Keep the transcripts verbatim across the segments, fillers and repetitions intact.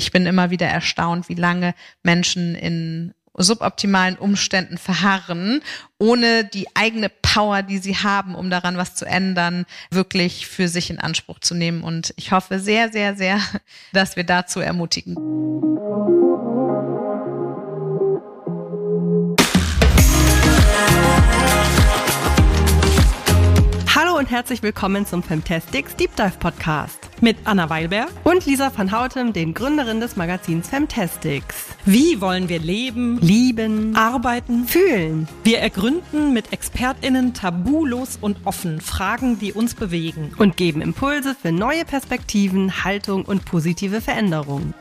ich bin immer wieder erstaunt, wie lange Menschen in suboptimalen Umständen verharren, ohne die eigene Power, die sie haben, um daran was zu ändern, wirklich für sich in Anspruch zu nehmen. Und ich hoffe sehr, sehr, sehr, dass wir dazu ermutigen. Hallo und herzlich willkommen zum Femtastics Deep Dive Podcast. Mit Anna Weilberg und Lisa van Houten, den Gründerinnen des Magazins Femtastics. Wie wollen wir leben, lieben, arbeiten, fühlen? Wir ergründen mit ExpertInnen tabulos und offen Fragen, die uns bewegen. Und geben Impulse für neue Perspektiven, Haltung und positive Veränderungen.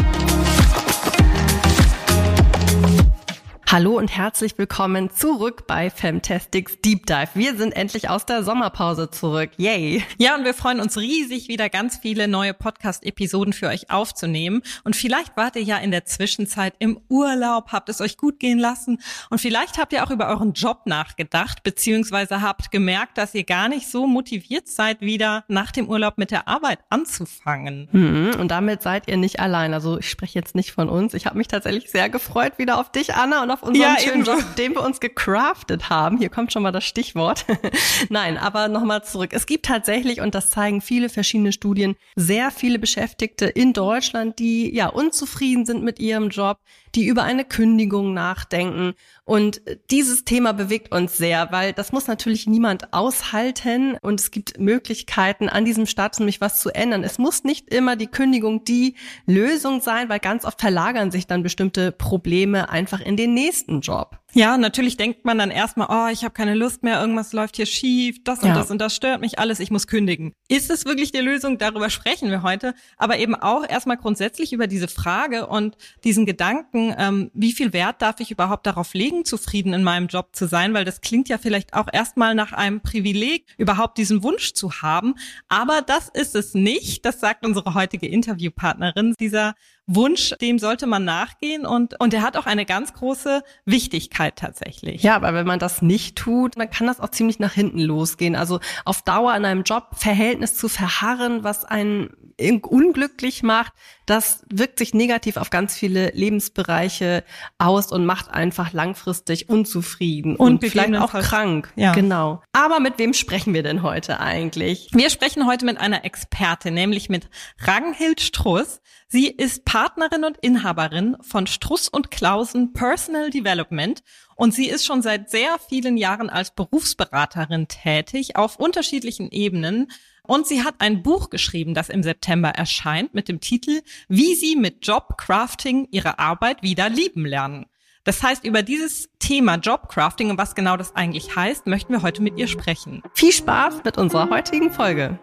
Hallo und herzlich willkommen zurück bei Femtastics Deep Dive. Wir sind endlich aus der Sommerpause zurück. Yay! Ja, und wir freuen uns riesig, wieder ganz viele neue Podcast-Episoden für euch aufzunehmen. Und vielleicht wart ihr ja in der Zwischenzeit im Urlaub, habt es euch gut gehen lassen und vielleicht habt ihr auch über euren Job nachgedacht, beziehungsweise habt gemerkt, dass ihr gar nicht so motiviert seid, wieder nach dem Urlaub mit der Arbeit anzufangen. Hm, und damit seid ihr nicht allein. Also ich spreche jetzt nicht von uns. Ich habe mich tatsächlich sehr gefreut wieder auf dich, Anna, und auf unseren ja, schönen Job, den wir uns gecraftet haben. Hier kommt schon mal das Stichwort. Nein, aber nochmal zurück. Es gibt tatsächlich, und das zeigen viele verschiedene Studien, sehr viele Beschäftigte in Deutschland, die ja unzufrieden sind mit ihrem Job, die über eine Kündigung nachdenken. Und dieses Thema bewegt uns sehr, weil das muss natürlich niemand aushalten und es gibt Möglichkeiten, an diesem Status nämlich was zu ändern. Es muss nicht immer die Kündigung die Lösung sein, weil ganz oft verlagern sich dann bestimmte Probleme einfach in den nächsten Job. Ja, natürlich denkt man dann erstmal, oh, ich habe keine Lust mehr, irgendwas läuft hier schief, das und ja. das und das stört mich alles, ich muss kündigen. Ist es wirklich die Lösung? Darüber sprechen wir heute, aber eben auch erstmal grundsätzlich über diese Frage und diesen Gedanken, ähm, wie viel Wert darf ich überhaupt darauf legen, zufrieden in meinem Job zu sein, weil das klingt ja vielleicht auch erstmal nach einem Privileg, überhaupt diesen Wunsch zu haben, aber das ist es nicht, das sagt unsere heutige Interviewpartnerin, dieser Wunsch, dem sollte man nachgehen und und der hat auch eine ganz große Wichtigkeit tatsächlich. Ja, aber wenn man das nicht tut, dann kann das auch ziemlich nach hinten losgehen. Also auf Dauer in einem Jobverhältnis zu verharren, was einen unglücklich macht, das wirkt sich negativ auf ganz viele Lebensbereiche aus und macht einfach langfristig unzufrieden und, und vielleicht auch krank. Ja. Genau. Aber mit wem sprechen wir denn heute eigentlich? Wir sprechen heute mit einer Expertin, nämlich mit Ragnhild Struss. Sie ist Partnerin und Inhaberin von Struss und Clausen Personal Development und sie ist schon seit sehr vielen Jahren als Berufsberaterin tätig auf unterschiedlichen Ebenen. Und sie hat ein Buch geschrieben, das im September erscheint, mit dem Titel Wie Sie mit Jobcrafting Ihre Arbeit wieder lieben lernen. Das heißt, über dieses Thema Jobcrafting und was genau das eigentlich heißt, möchten wir heute mit ihr sprechen. Viel Spaß mit unserer heutigen Folge.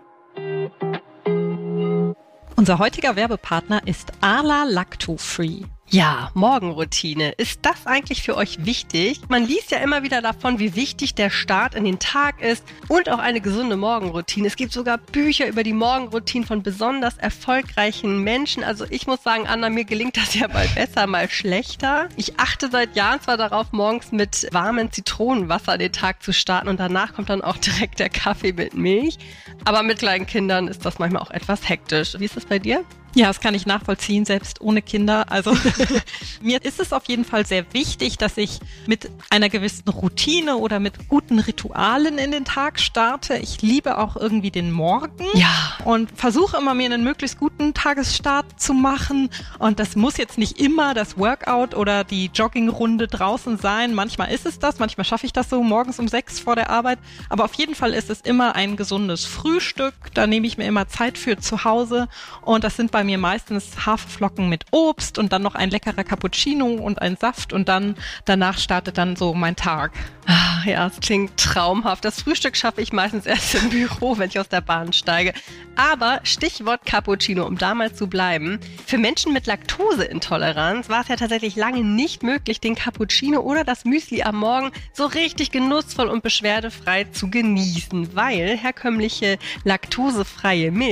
Unser heutiger Werbepartner ist Arla Lacto-Free. Ja, Morgenroutine. Ist das eigentlich für euch wichtig? Man liest ja immer wieder davon, wie wichtig der Start in den Tag ist und auch eine gesunde Morgenroutine. Es gibt sogar Bücher über die Morgenroutine von besonders erfolgreichen Menschen. Also ich muss sagen, Anna, mir gelingt das ja mal besser, mal schlechter. Ich achte seit Jahren zwar darauf, morgens mit warmem Zitronenwasser den Tag zu starten und danach kommt dann auch direkt der Kaffee mit Milch. Aber mit kleinen Kindern ist das manchmal auch etwas hektisch. Wie ist das bei dir? Ja, das kann ich nachvollziehen, selbst ohne Kinder. Also mir ist es auf jeden Fall sehr wichtig, dass ich mit einer gewissen Routine oder mit guten Ritualen in den Tag starte. Ich liebe auch irgendwie den Morgen ja. und versuche immer, mir einen möglichst guten Tagesstart zu machen. Und das muss jetzt nicht immer das Workout oder die Joggingrunde draußen sein. Manchmal ist es das, manchmal schaffe ich das so morgens um sechs vor der Arbeit. Aber auf jeden Fall ist es immer ein gesundes Frühstück. Da nehme ich mir immer Zeit für zu Hause und das sind bei bei mir meistens Haferflocken mit Obst und dann noch ein leckerer Cappuccino und ein Saft und dann danach startet dann so mein Tag. Ah, ja, es klingt traumhaft. Das Frühstück schaffe ich meistens erst im Büro, wenn ich aus der Bahn steige. Aber Stichwort Cappuccino, um da mal zu bleiben. Für Menschen mit Laktoseintoleranz war es ja tatsächlich lange nicht möglich, den Cappuccino oder das Müsli am Morgen so richtig genussvoll und beschwerdefrei zu genießen, weil herkömmliche laktosefreie Milch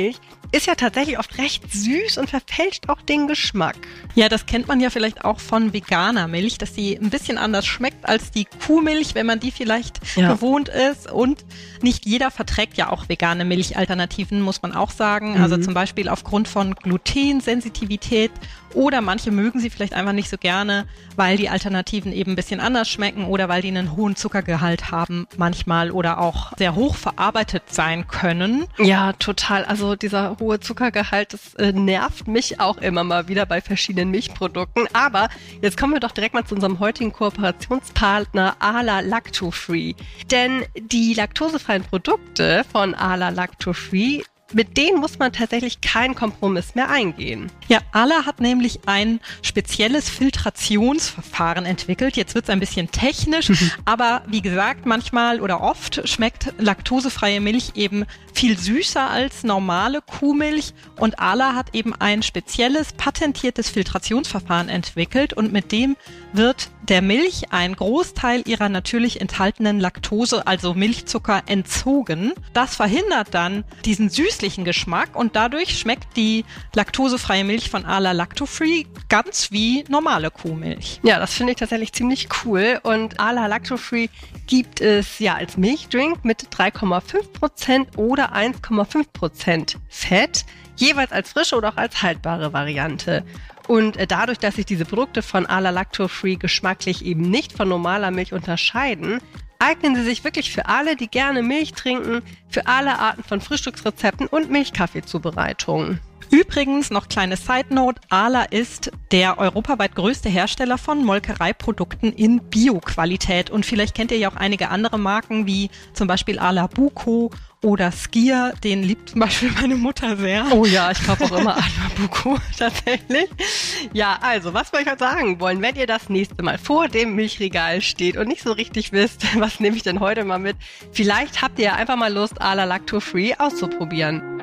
ist ja tatsächlich oft recht süß und verfälscht auch den Geschmack. Ja, das kennt man ja vielleicht auch von veganer Milch, dass sie ein bisschen anders schmeckt als die Kuhmilch, wenn man die vielleicht ja. gewohnt ist. Und nicht jeder verträgt ja auch vegane Milchalternativen, muss man auch sagen. Mhm. Also zum Beispiel aufgrund von Glutensensitivität oder manche mögen sie vielleicht einfach nicht so gerne, weil die Alternativen eben ein bisschen anders schmecken oder weil die einen hohen Zuckergehalt haben manchmal oder auch sehr hoch verarbeitet sein können. Ja, total. Also dieser hohe Zuckergehalt, das äh, nervt mich auch immer mal wieder bei verschiedenen Milchprodukten. Aber jetzt kommen wir doch direkt mal zu unserem heutigen Kooperationspartner Arla Lacto-Free. Denn die laktosefreien Produkte von Arla Lacto-Free, mit denen muss man tatsächlich keinen Kompromiss mehr eingehen. Ja, Arla hat nämlich ein spezielles Filtrationsverfahren entwickelt. Jetzt wird es ein bisschen technisch, mhm. aber wie gesagt, manchmal oder oft schmeckt laktosefreie Milch eben viel süßer als normale Kuhmilch. Und Arla hat eben ein spezielles, patentiertes Filtrationsverfahren entwickelt und mit dem wird der Milch ein Großteil ihrer natürlich enthaltenen Laktose, also Milchzucker, entzogen. Das verhindert dann diesen süßlichen Geschmack und dadurch schmeckt die laktosefreie Milch von Arla Lacto-Free ganz wie normale Kuhmilch. Ja, das finde ich tatsächlich ziemlich cool. Und Arla Lacto-Free gibt es ja als Milchdrink mit drei Komma fünf Prozent oder eins Komma fünf Prozent Fett, jeweils als frische oder auch als haltbare Variante. Und dadurch, dass sich diese Produkte von Arla Lacto-Free geschmacklich eben nicht von normaler Milch unterscheiden, eignen sie sich wirklich für alle, die gerne Milch trinken, für alle Arten von Frühstücksrezepten und Milchkaffeezubereitungen. Übrigens, noch kleine Side-Note, Arla ist der europaweit größte Hersteller von Molkereiprodukten in Bio-Qualität. Und vielleicht kennt ihr ja auch einige andere Marken, wie zum Beispiel Arla Buco oder Skia, den liebt zum Beispiel meine Mutter sehr. Oh ja, ich kaufe auch immer Arla Buco tatsächlich. Ja, also, was wir euch heute sagen wollen, wenn ihr das nächste Mal vor dem Milchregal steht und nicht so richtig wisst, was nehme ich denn heute mal mit, vielleicht habt ihr ja einfach mal Lust, Arla Lacto-Free auszuprobieren.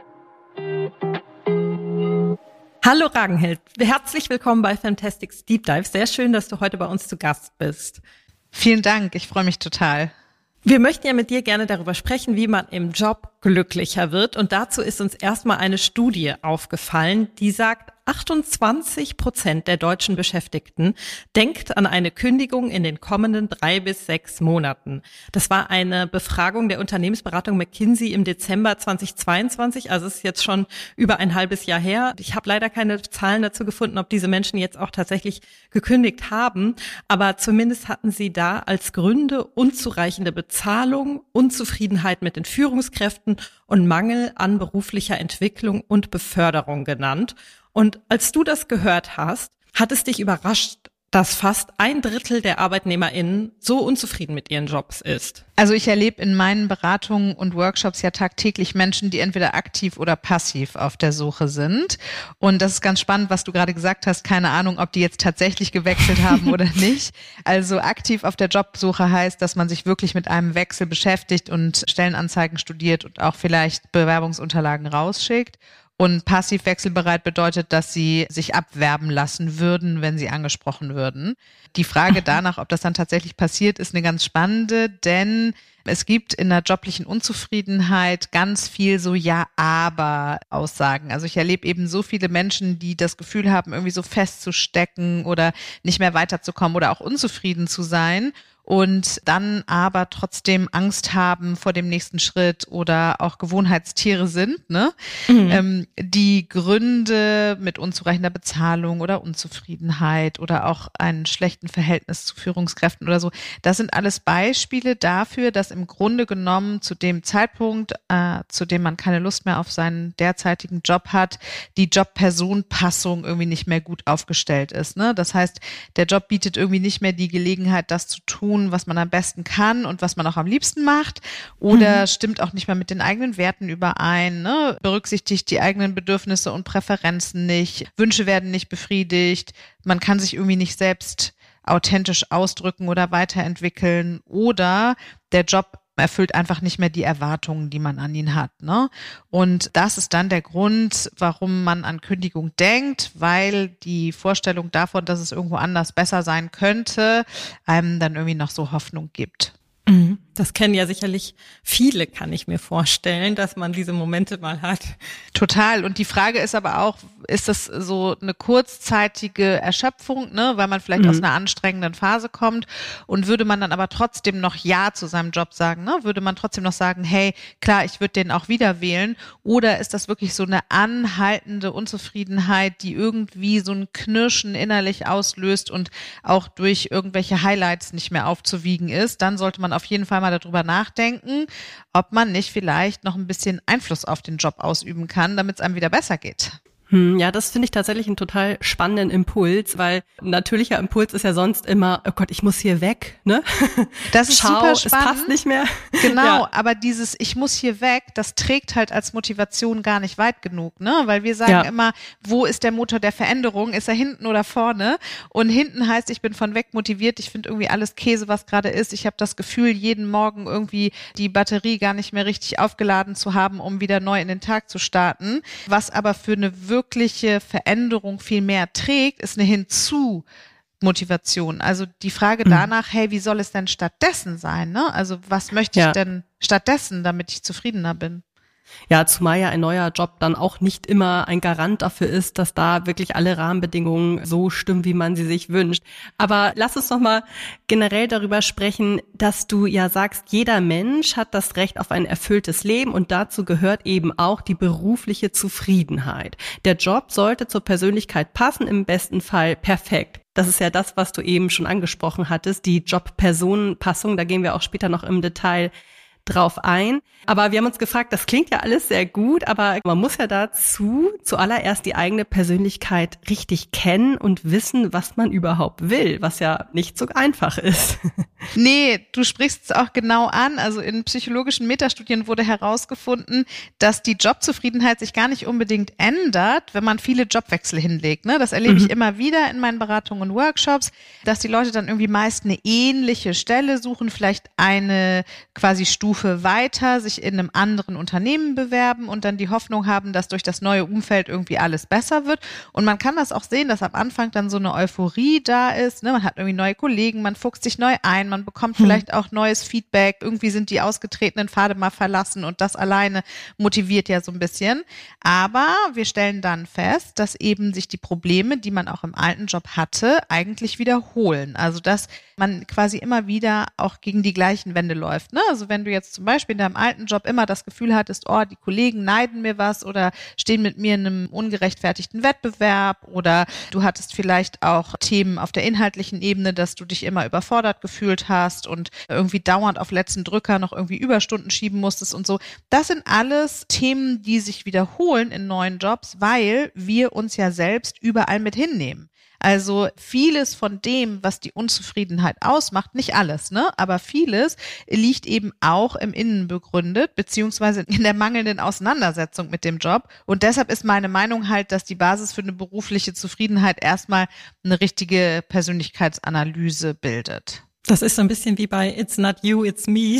Hallo Ragenhild, herzlich willkommen bei Fantastics Deep Dive. Sehr schön, dass du heute bei uns zu Gast bist. Vielen Dank, ich freue mich total. Wir möchten ja mit dir gerne darüber sprechen, wie man im Job glücklicher wird. Und dazu ist uns erstmal eine Studie aufgefallen, die sagt, achtundzwanzig Prozent der deutschen Beschäftigten denkt an eine Kündigung in den kommenden drei bis sechs Monaten. Das war eine Befragung der Unternehmensberatung McKinsey im Dezember zweitausendzweiundzwanzig, also es ist jetzt schon über ein halbes Jahr her. Ich habe leider keine Zahlen dazu gefunden, ob diese Menschen jetzt auch tatsächlich gekündigt haben, aber zumindest hatten sie da als Gründe unzureichende Bezahlung, Unzufriedenheit mit den Führungskräften und Mangel an beruflicher Entwicklung und Beförderung genannt. Und als du das gehört hast, hat es dich überrascht, dass fast ein Drittel der ArbeitnehmerInnen so unzufrieden mit ihren Jobs ist? Also ich erlebe in meinen Beratungen und Workshops ja tagtäglich Menschen, die entweder aktiv oder passiv auf der Suche sind. Und das ist ganz spannend, was du gerade gesagt hast. Keine Ahnung, ob die jetzt tatsächlich gewechselt haben oder nicht. Also aktiv auf der Jobsuche heißt, dass man sich wirklich mit einem Wechsel beschäftigt und Stellenanzeigen studiert und auch vielleicht Bewerbungsunterlagen rausschickt. Und passiv wechselbereit bedeutet, dass sie sich abwerben lassen würden, wenn sie angesprochen würden. Die Frage danach, ob das dann tatsächlich passiert, ist eine ganz spannende, denn es gibt in der joblichen Unzufriedenheit ganz viel so Ja-Aber-Aussagen. Also ich erlebe eben so viele Menschen, die das Gefühl haben, irgendwie so festzustecken oder nicht mehr weiterzukommen oder auch unzufrieden zu sein. Und dann aber trotzdem Angst haben vor dem nächsten Schritt oder auch Gewohnheitstiere sind, ne? Mhm. Ähm, die Gründe mit unzureichender Bezahlung oder Unzufriedenheit oder auch ein schlechten Verhältnis zu Führungskräften oder so, das sind alles Beispiele dafür, dass im Grunde genommen zu dem Zeitpunkt, äh, zu dem man keine Lust mehr auf seinen derzeitigen Job hat, die Job-Person-Passung irgendwie nicht mehr gut aufgestellt ist, ne? Das heißt, der Job bietet irgendwie nicht mehr die Gelegenheit, das zu tun, was man am besten kann und was man auch am liebsten macht, oder mhm. stimmt auch nicht mehr mit den eigenen Werten überein, ne? Berücksichtigt die eigenen Bedürfnisse und Präferenzen nicht, Wünsche werden nicht befriedigt, man kann sich irgendwie nicht selbst authentisch ausdrücken oder weiterentwickeln, oder der Job erfüllt einfach nicht mehr die Erwartungen, die man an ihn hat, ne? Und das ist dann der Grund, warum man an Kündigung denkt, weil die Vorstellung davon, dass es irgendwo anders besser sein könnte, einem dann irgendwie noch so Hoffnung gibt. Mhm. Das kennen ja sicherlich viele, kann ich mir vorstellen, dass man diese Momente mal hat. Total. Und die Frage ist aber auch, ist das so eine kurzzeitige Erschöpfung, ne, weil man vielleicht mhm. aus einer anstrengenden Phase kommt, und würde man dann aber trotzdem noch Ja zu seinem Job sagen, ne? Würde man trotzdem noch sagen, hey, klar, ich würde den auch wieder wählen, oder ist das wirklich so eine anhaltende Unzufriedenheit, die irgendwie so ein Knirschen innerlich auslöst und auch durch irgendwelche Highlights nicht mehr aufzuwiegen ist? Dann sollte man auf jeden Fall mal darüber nachdenken, ob man nicht vielleicht noch ein bisschen Einfluss auf den Job ausüben kann, damit es einem wieder besser geht. Hm, ja, das finde ich tatsächlich einen total spannenden Impuls, weil ein natürlicher Impuls ist ja sonst immer, oh Gott, ich muss hier weg, ne? Das ist Schau, super spannend. Es passt nicht mehr. Genau, ja. Aber dieses ich muss hier weg, das trägt halt als Motivation gar nicht weit genug, ne? Weil wir sagen ja. immer, wo ist der Motor der Veränderung? Ist er hinten oder vorne? Und hinten heißt, ich bin von weg motiviert, ich finde irgendwie alles Käse, was gerade ist. Ich habe das Gefühl, jeden Morgen irgendwie die Batterie gar nicht mehr richtig aufgeladen zu haben, um wieder neu in den Tag zu starten. Was aber für eine wirkliche Veränderung viel mehr trägt, ist eine Hinzu-Motivation. Also die Frage danach, hey, wie soll es denn stattdessen sein? Ne? Also was möchte ich ja. denn stattdessen, damit ich zufriedener bin? Ja, zumal ja ein neuer Job dann auch nicht immer ein Garant dafür ist, dass da wirklich alle Rahmenbedingungen so stimmen, wie man sie sich wünscht. Aber lass uns noch mal generell darüber sprechen, dass du ja sagst, jeder Mensch hat das Recht auf ein erfülltes Leben, und dazu gehört eben auch die berufliche Zufriedenheit. Der Job sollte zur Persönlichkeit passen, im besten Fall perfekt. Das ist ja das, was du eben schon angesprochen hattest, die Job-Personen-Passung. Da gehen wir auch später noch im Detail drauf ein. Aber wir haben uns gefragt, das klingt ja alles sehr gut, aber man muss ja dazu zuallererst die eigene Persönlichkeit richtig kennen und wissen, was man überhaupt will, was ja nicht so einfach ist. Nee, du sprichst es auch genau an. Also in psychologischen Metastudien wurde herausgefunden, dass die Jobzufriedenheit sich gar nicht unbedingt ändert, wenn man viele Jobwechsel hinlegt. Ne? Das erlebe mhm. ich immer wieder in meinen Beratungen und Workshops, dass die Leute dann irgendwie meist eine ähnliche Stelle suchen, vielleicht eine quasi Stufe weiter, sich in einem anderen Unternehmen bewerben und dann die Hoffnung haben, dass durch das neue Umfeld irgendwie alles besser wird. Und man kann das auch sehen, dass am Anfang dann so eine Euphorie da ist. Ne? Man hat irgendwie neue Kollegen, man fuchst sich neu ein, man bekommt vielleicht auch neues Feedback. Irgendwie sind die ausgetretenen Pfade mal verlassen, und das alleine motiviert ja so ein bisschen. Aber wir stellen dann fest, dass eben sich die Probleme, die man auch im alten Job hatte, eigentlich wiederholen. Also dass man quasi immer wieder auch gegen die gleichen Wände läuft. Ne? Also wenn du jetzt zum Beispiel in deinem alten Job immer das Gefühl hattest, oh, die Kollegen neiden mir was oder stehen mit mir in einem ungerechtfertigten Wettbewerb, oder du hattest vielleicht auch Themen auf der inhaltlichen Ebene, dass du dich immer überfordert gefühlt hast und irgendwie dauernd auf letzten Drücker noch irgendwie Überstunden schieben musstest und so. Das sind alles Themen, die sich wiederholen in neuen Jobs, weil wir uns ja selbst überall mit hinnehmen. Also vieles von dem, was die Unzufriedenheit ausmacht, nicht alles, ne, aber vieles liegt eben auch im Innen begründet, beziehungsweise in der mangelnden Auseinandersetzung mit dem Job. Und deshalb ist meine Meinung halt, dass die Basis für eine berufliche Zufriedenheit erstmal eine richtige Persönlichkeitsanalyse bildet. Das ist so ein bisschen wie bei It's not you, it's me.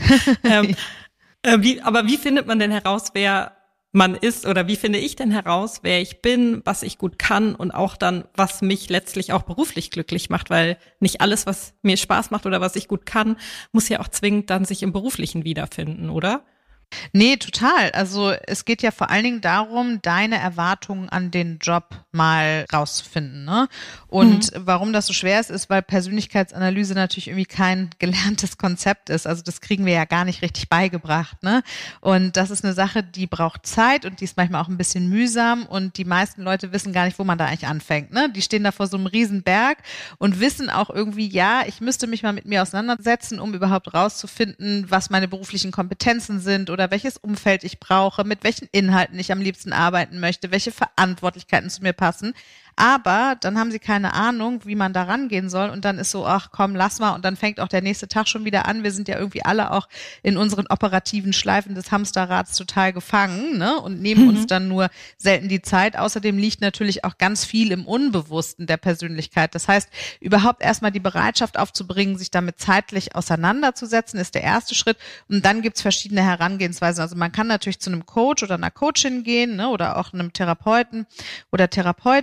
ähm, äh, wie, aber wie findet man denn heraus, wer man ist, oder wie finde ich denn heraus, wer ich bin, was ich gut kann und auch dann, was mich letztlich auch beruflich glücklich macht, weil nicht alles, was mir Spaß macht oder was ich gut kann, muss ja auch zwingend dann sich im Beruflichen wiederfinden, oder? Nee, total. Also es geht ja vor allen Dingen darum, deine Erwartungen an den Job mal rauszufinden. Ne? Und mhm. warum das so schwer ist, ist, weil Persönlichkeitsanalyse natürlich irgendwie kein gelerntes Konzept ist. Also das kriegen wir ja gar nicht richtig beigebracht. Ne? Und das ist eine Sache, die braucht Zeit und die ist manchmal auch ein bisschen mühsam, und die meisten Leute wissen gar nicht, wo man da eigentlich anfängt. Ne? Die stehen da vor so einem riesen Berg und wissen auch irgendwie, ja, ich müsste mich mal mit mir auseinandersetzen, um überhaupt rauszufinden, was meine beruflichen Kompetenzen sind oder welches Umfeld ich brauche, mit welchen Inhalten ich am liebsten arbeiten möchte, welche Verantwortlichkeiten zu mir passen. Aber dann haben sie keine Ahnung, wie man da rangehen soll, und dann ist so, ach komm, lass mal, und dann fängt auch der nächste Tag schon wieder an. Wir sind ja irgendwie alle auch in unseren operativen Schleifen des Hamsterrads total gefangen, ne, und nehmen mhm. uns dann nur selten die Zeit. Außerdem liegt natürlich auch ganz viel im Unbewussten der Persönlichkeit. Das heißt, überhaupt erstmal die Bereitschaft aufzubringen, sich damit zeitlich auseinanderzusetzen, ist der erste Schritt, und dann gibt's verschiedene Herangehensweisen. Also man kann natürlich zu einem Coach oder einer Coachin gehen, ne, oder auch einem Therapeuten oder Therapeutin.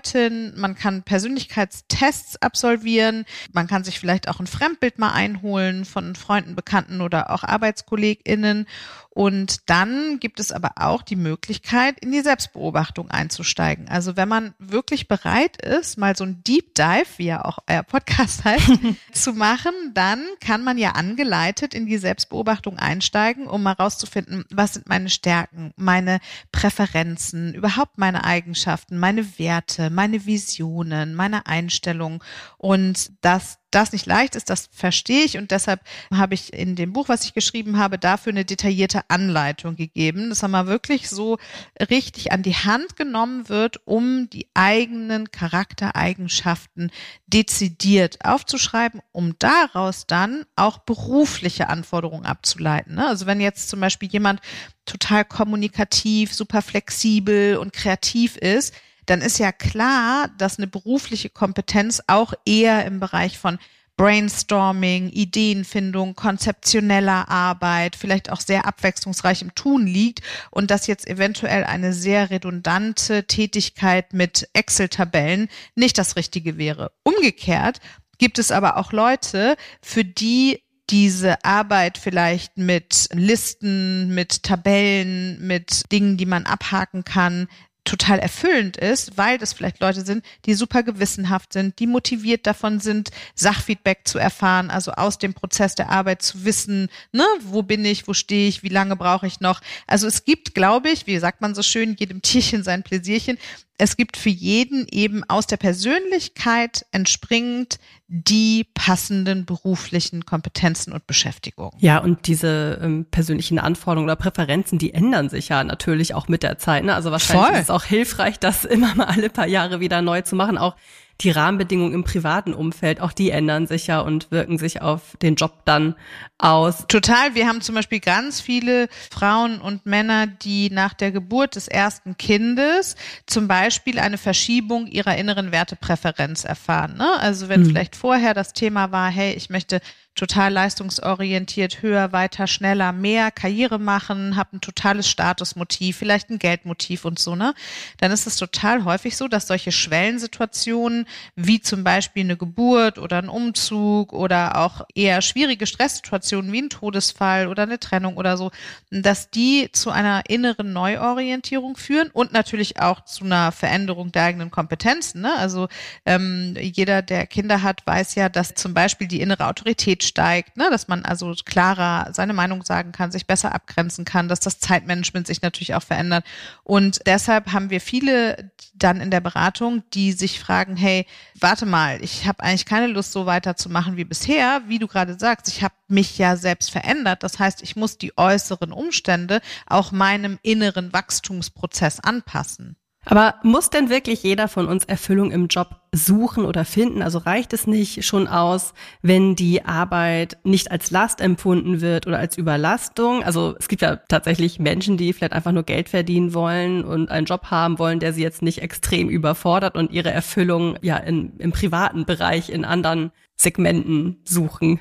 ausprobieren, man kann Persönlichkeitstests absolvieren, man kann sich vielleicht auch ein Fremdbild mal einholen von Freunden, Bekannten oder auch ArbeitskollegInnen. Und dann gibt es aber auch die Möglichkeit, in die Selbstbeobachtung einzusteigen. Also wenn man wirklich bereit ist, mal so ein Deep Dive, wie ja auch euer Podcast heißt, zu machen, dann kann man ja angeleitet in die Selbstbeobachtung einsteigen, um mal rauszufinden, was sind meine Stärken, meine Präferenzen, überhaupt meine Eigenschaften, meine Werte, meine Visionen, meine Einstellungen. Und das das nicht leicht ist, das verstehe ich, und deshalb habe ich in dem Buch, was ich geschrieben habe, dafür eine detaillierte Anleitung gegeben, dass man wirklich so richtig an die Hand genommen wird, um die eigenen Charaktereigenschaften dezidiert aufzuschreiben, um daraus dann auch berufliche Anforderungen abzuleiten. Also wenn jetzt zum Beispiel jemand total kommunikativ, super flexibel und kreativ ist, dann ist ja klar, dass eine berufliche Kompetenz auch eher im Bereich von Brainstorming, Ideenfindung, konzeptioneller Arbeit, vielleicht auch sehr abwechslungsreich im Tun liegt und dass jetzt eventuell eine sehr redundante Tätigkeit mit Excel-Tabellen nicht das Richtige wäre. Umgekehrt gibt es aber auch Leute, für die diese Arbeit vielleicht mit Listen, mit Tabellen, mit Dingen, die man abhaken kann, total erfüllend ist, weil das vielleicht Leute sind, die super gewissenhaft sind, die motiviert davon sind, Sachfeedback zu erfahren, also aus dem Prozess der Arbeit zu wissen, ne, wo bin ich, wo stehe ich, wie lange brauche ich noch. Also es gibt, glaube ich, wie sagt man so schön, jedem Tierchen sein Pläsierchen. Es gibt für jeden eben aus der Persönlichkeit entspringend die passenden beruflichen Kompetenzen und Beschäftigungen. Ja, und diese ähm, persönlichen Anforderungen oder Präferenzen, die ändern sich ja natürlich auch mit der Zeit. Ne? Also wahrscheinlich Voll. Ist es auch hilfreich, das immer mal alle paar Jahre wieder neu zu machen. Auch die Rahmenbedingungen im privaten Umfeld, auch die ändern sich ja und wirken sich auf den Job dann aus. Total. Wir haben zum Beispiel ganz viele Frauen und Männer, die nach der Geburt des ersten Kindes zum Beispiel eine Verschiebung ihrer inneren Wertepräferenz erfahren. Ne? Also wenn hm. vielleicht vorher das Thema war, hey, ich möchte total leistungsorientiert, höher, weiter, schneller, mehr Karriere machen, habe ein totales Statusmotiv, vielleicht ein Geldmotiv und so, ne? Dann ist es total häufig so, dass solche Schwellensituationen wie zum Beispiel eine Geburt oder ein Umzug oder auch eher schwierige Stresssituationen wie ein Todesfall oder eine Trennung oder so, dass die zu einer inneren Neuorientierung führen und natürlich auch zu einer Veränderung der eigenen Kompetenzen, ne? Also ähm, jeder, der Kinder hat, weiß ja, dass zum Beispiel die innere Autorität steigt, ne, dass man also klarer seine Meinung sagen kann, sich besser abgrenzen kann, dass das Zeitmanagement sich natürlich auch verändert. Und deshalb haben wir viele dann in der Beratung, die sich fragen, hey, warte mal, ich habe eigentlich keine Lust, so weiterzumachen wie bisher. Wie du gerade sagst, ich habe mich ja selbst verändert. Das heißt, ich muss die äußeren Umstände auch meinem inneren Wachstumsprozess anpassen. Aber muss denn wirklich jeder von uns Erfüllung im Job suchen oder finden? Also reicht es nicht schon aus, wenn die Arbeit nicht als Last empfunden wird oder als Überlastung? Also es gibt ja tatsächlich Menschen, die vielleicht einfach nur Geld verdienen wollen und einen Job haben wollen, der sie jetzt nicht extrem überfordert und ihre Erfüllung ja in, im privaten Bereich in anderen Segmenten suchen.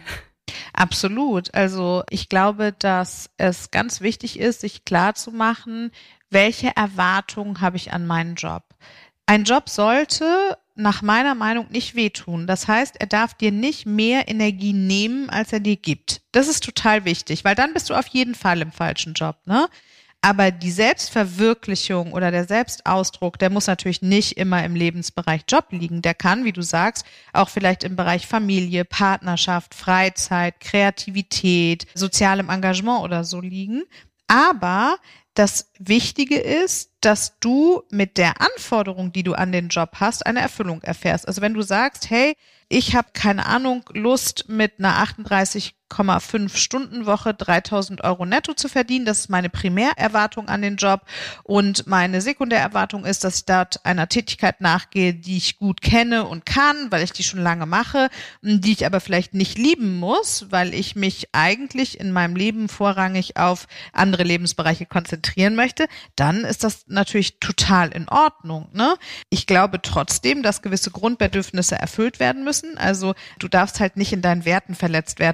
Absolut. Also ich glaube, dass es ganz wichtig ist, sich klar zu machen, welche Erwartungen habe ich an meinen Job? Ein Job sollte nach meiner Meinung nicht wehtun. Das heißt, er darf dir nicht mehr Energie nehmen, als er dir gibt. Das ist total wichtig, weil dann bist du auf jeden Fall im falschen Job, ne? Aber die Selbstverwirklichung oder der Selbstausdruck, der muss natürlich nicht immer im Lebensbereich Job liegen. Der kann, wie du sagst, auch vielleicht im Bereich Familie, Partnerschaft, Freizeit, Kreativität, sozialem Engagement oder so liegen. Aber das Wichtige ist, dass du mit der Anforderung, die du an den Job hast, eine Erfüllung erfährst. Also wenn du sagst, hey, ich habe keine Ahnung, Lust mit einer achtunddreißig Komma fünf Stunden Woche dreitausend Euro netto zu verdienen. Das ist meine Primärerwartung an den Job. Und meine Sekundärerwartung ist, dass ich dort einer Tätigkeit nachgehe, die ich gut kenne und kann, weil ich die schon lange mache, die ich aber vielleicht nicht lieben muss, weil ich mich eigentlich in meinem Leben vorrangig auf andere Lebensbereiche konzentrieren möchte. Dann ist das natürlich total in Ordnung, ne? Ich glaube trotzdem, dass gewisse Grundbedürfnisse erfüllt werden müssen. Also du darfst halt nicht in deinen Werten verletzt werden oder so.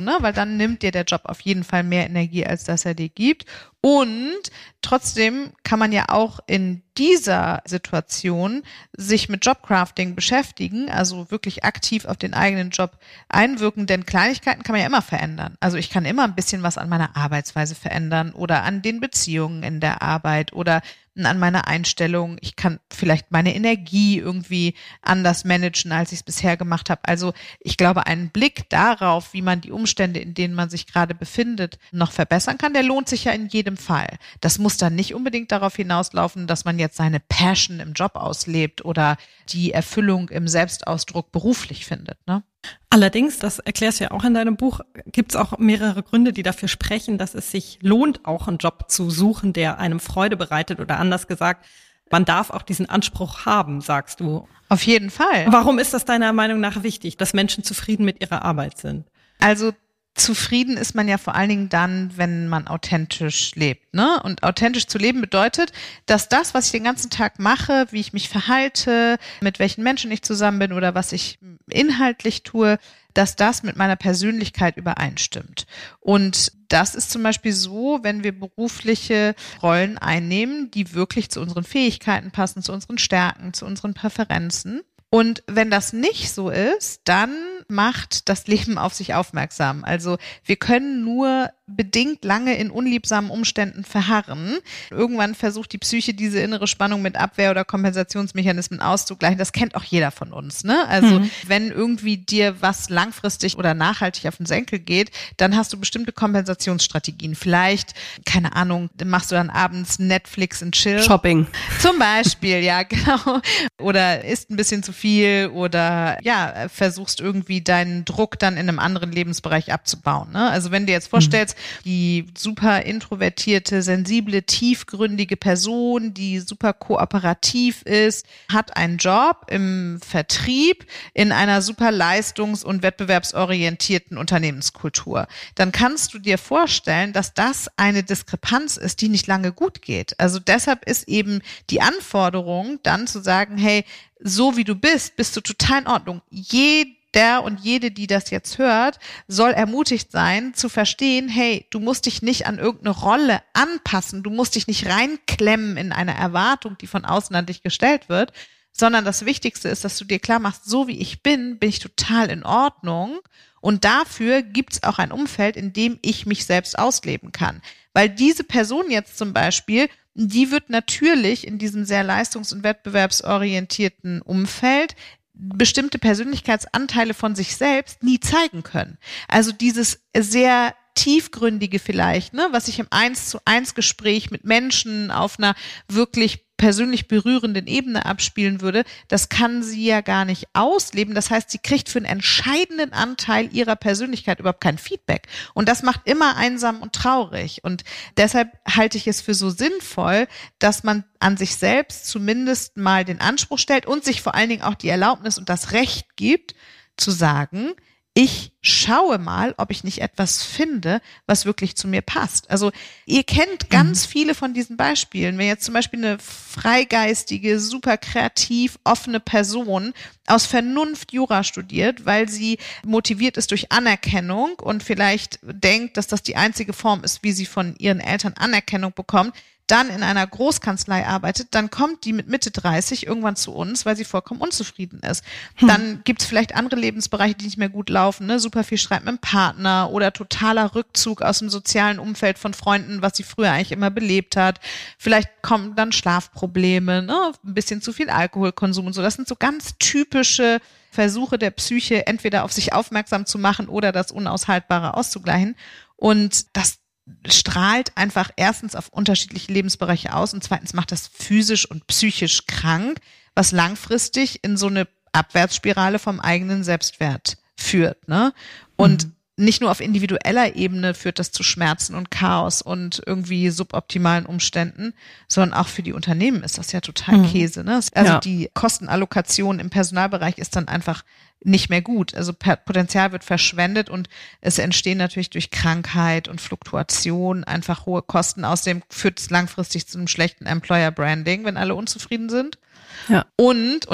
ne? Weil dann nimmt dir der Job auf jeden Fall mehr Energie, als dass er dir gibt. Und trotzdem kann man ja auch in dieser Situation sich mit Jobcrafting beschäftigen, also wirklich aktiv auf den eigenen Job einwirken, denn Kleinigkeiten kann man ja immer verändern. Also ich kann immer ein bisschen was an meiner Arbeitsweise verändern oder an den Beziehungen in der Arbeit oder an meiner Einstellung. Ich kann vielleicht meine Energie irgendwie anders managen, als ich es bisher gemacht habe. Also ich glaube, ein Blick darauf, wie man die Umstände, in denen man sich gerade befindet, noch verbessern kann, der lohnt sich ja in jedem Fall. Das muss dann nicht unbedingt darauf hinauslaufen, dass man jetzt seine Passion im Job auslebt oder die Erfüllung im Selbstausdruck beruflich findet, ne? Allerdings, das erklärst du ja auch in deinem Buch, gibt es auch mehrere Gründe, die dafür sprechen, dass es sich lohnt, auch einen Job zu suchen, der einem Freude bereitet, oder anders gesagt, man darf auch diesen Anspruch haben, sagst du. Auf jeden Fall. Warum ist das deiner Meinung nach wichtig, dass Menschen zufrieden mit ihrer Arbeit sind? Also zufrieden ist man ja vor allen Dingen dann, wenn man authentisch lebt, ne? Und authentisch zu leben bedeutet, dass das, was ich den ganzen Tag mache, wie ich mich verhalte, mit welchen Menschen ich zusammen bin oder was ich inhaltlich tue, dass das mit meiner Persönlichkeit übereinstimmt. Und das ist zum Beispiel so, wenn wir berufliche Rollen einnehmen, die wirklich zu unseren Fähigkeiten passen, zu unseren Stärken, zu unseren Präferenzen. Und wenn das nicht so ist, dann macht das Leben auf sich aufmerksam. Also wir können nur bedingt lange in unliebsamen Umständen verharren. Irgendwann versucht die Psyche, diese innere Spannung mit Abwehr- oder Kompensationsmechanismen auszugleichen. Das kennt auch jeder von uns, ne? Also mhm. wenn irgendwie dir was langfristig oder nachhaltig auf den Senkel geht, dann hast du bestimmte Kompensationsstrategien. Vielleicht, keine Ahnung, machst du dann abends Netflix und Chill. Shopping. Zum Beispiel, ja, genau. Oder isst ein bisschen zu viel oder ja, versuchst irgendwie deinen Druck dann in einem anderen Lebensbereich abzubauen, ne? Also wenn du dir jetzt vorstellst, die super introvertierte, sensible, tiefgründige Person, die super kooperativ ist, hat einen Job im Vertrieb in einer super leistungs- und wettbewerbsorientierten Unternehmenskultur, dann kannst du dir vorstellen, dass das eine Diskrepanz ist, die nicht lange gut geht. Also deshalb ist eben die Anforderung dann zu sagen, hey, so wie du bist, bist du total in Ordnung. Jeder und jede, die das jetzt hört, soll ermutigt sein, zu verstehen, hey, du musst dich nicht an irgendeine Rolle anpassen, du musst dich nicht reinklemmen in eine Erwartung, die von außen an dich gestellt wird, sondern das Wichtigste ist, dass du dir klar machst, so wie ich bin, bin ich total in Ordnung und dafür gibt's auch ein Umfeld, in dem ich mich selbst ausleben kann. Weil diese Person jetzt zum Beispiel, die wird natürlich in diesem sehr leistungs- und wettbewerbsorientierten Umfeld bestimmte Persönlichkeitsanteile von sich selbst nie zeigen können. Also dieses sehr tiefgründige vielleicht, ne, was sich im eins zu eins Gespräch mit Menschen auf einer wirklich persönlich berührenden Ebene abspielen würde, das kann sie ja gar nicht ausleben. Das heißt, sie kriegt für einen entscheidenden Anteil ihrer Persönlichkeit überhaupt kein Feedback. Und das macht immer einsam und traurig. Und deshalb halte ich es für so sinnvoll, dass man an sich selbst zumindest mal den Anspruch stellt und sich vor allen Dingen auch die Erlaubnis und das Recht gibt, zu sagen, ich schaue mal, ob ich nicht etwas finde, was wirklich zu mir passt. Also ihr kennt ganz mhm. viele von diesen Beispielen. Wenn jetzt zum Beispiel eine freigeistige, super kreativ, offene Person aus Vernunft Jura studiert, weil sie motiviert ist durch Anerkennung und vielleicht denkt, dass das die einzige Form ist, wie sie von ihren Eltern Anerkennung bekommt, dann in einer Großkanzlei arbeitet, dann kommt die mit Mitte dreißig irgendwann zu uns, weil sie vollkommen unzufrieden ist. Hm. Dann gibt es vielleicht andere Lebensbereiche, die nicht mehr gut laufen, ne? Super viel Streit mit dem Partner oder totaler Rückzug aus dem sozialen Umfeld von Freunden, was sie früher eigentlich immer belebt hat. Vielleicht kommen dann Schlafprobleme, ne? Ein bisschen zu viel Alkoholkonsum und so. Das sind so ganz typische Versuche der Psyche, entweder auf sich aufmerksam zu machen oder das Unaushaltbare auszugleichen. Und das strahlt einfach erstens auf unterschiedliche Lebensbereiche aus und zweitens macht das physisch und psychisch krank, was langfristig in so eine Abwärtsspirale vom eigenen Selbstwert führt, ne? Und mhm. nicht nur auf individueller Ebene führt das zu Schmerzen und Chaos und irgendwie suboptimalen Umständen, sondern auch für die Unternehmen ist das ja total mhm. Käse, ne? Also ja. Die Kostenallokation im Personalbereich ist dann einfach nicht mehr gut. Also Potenzial wird verschwendet und es entstehen natürlich durch Krankheit und Fluktuation einfach hohe Kosten. Außerdem führt es langfristig zu einem schlechten Employer Branding, wenn alle unzufrieden sind. Ja. Und, und da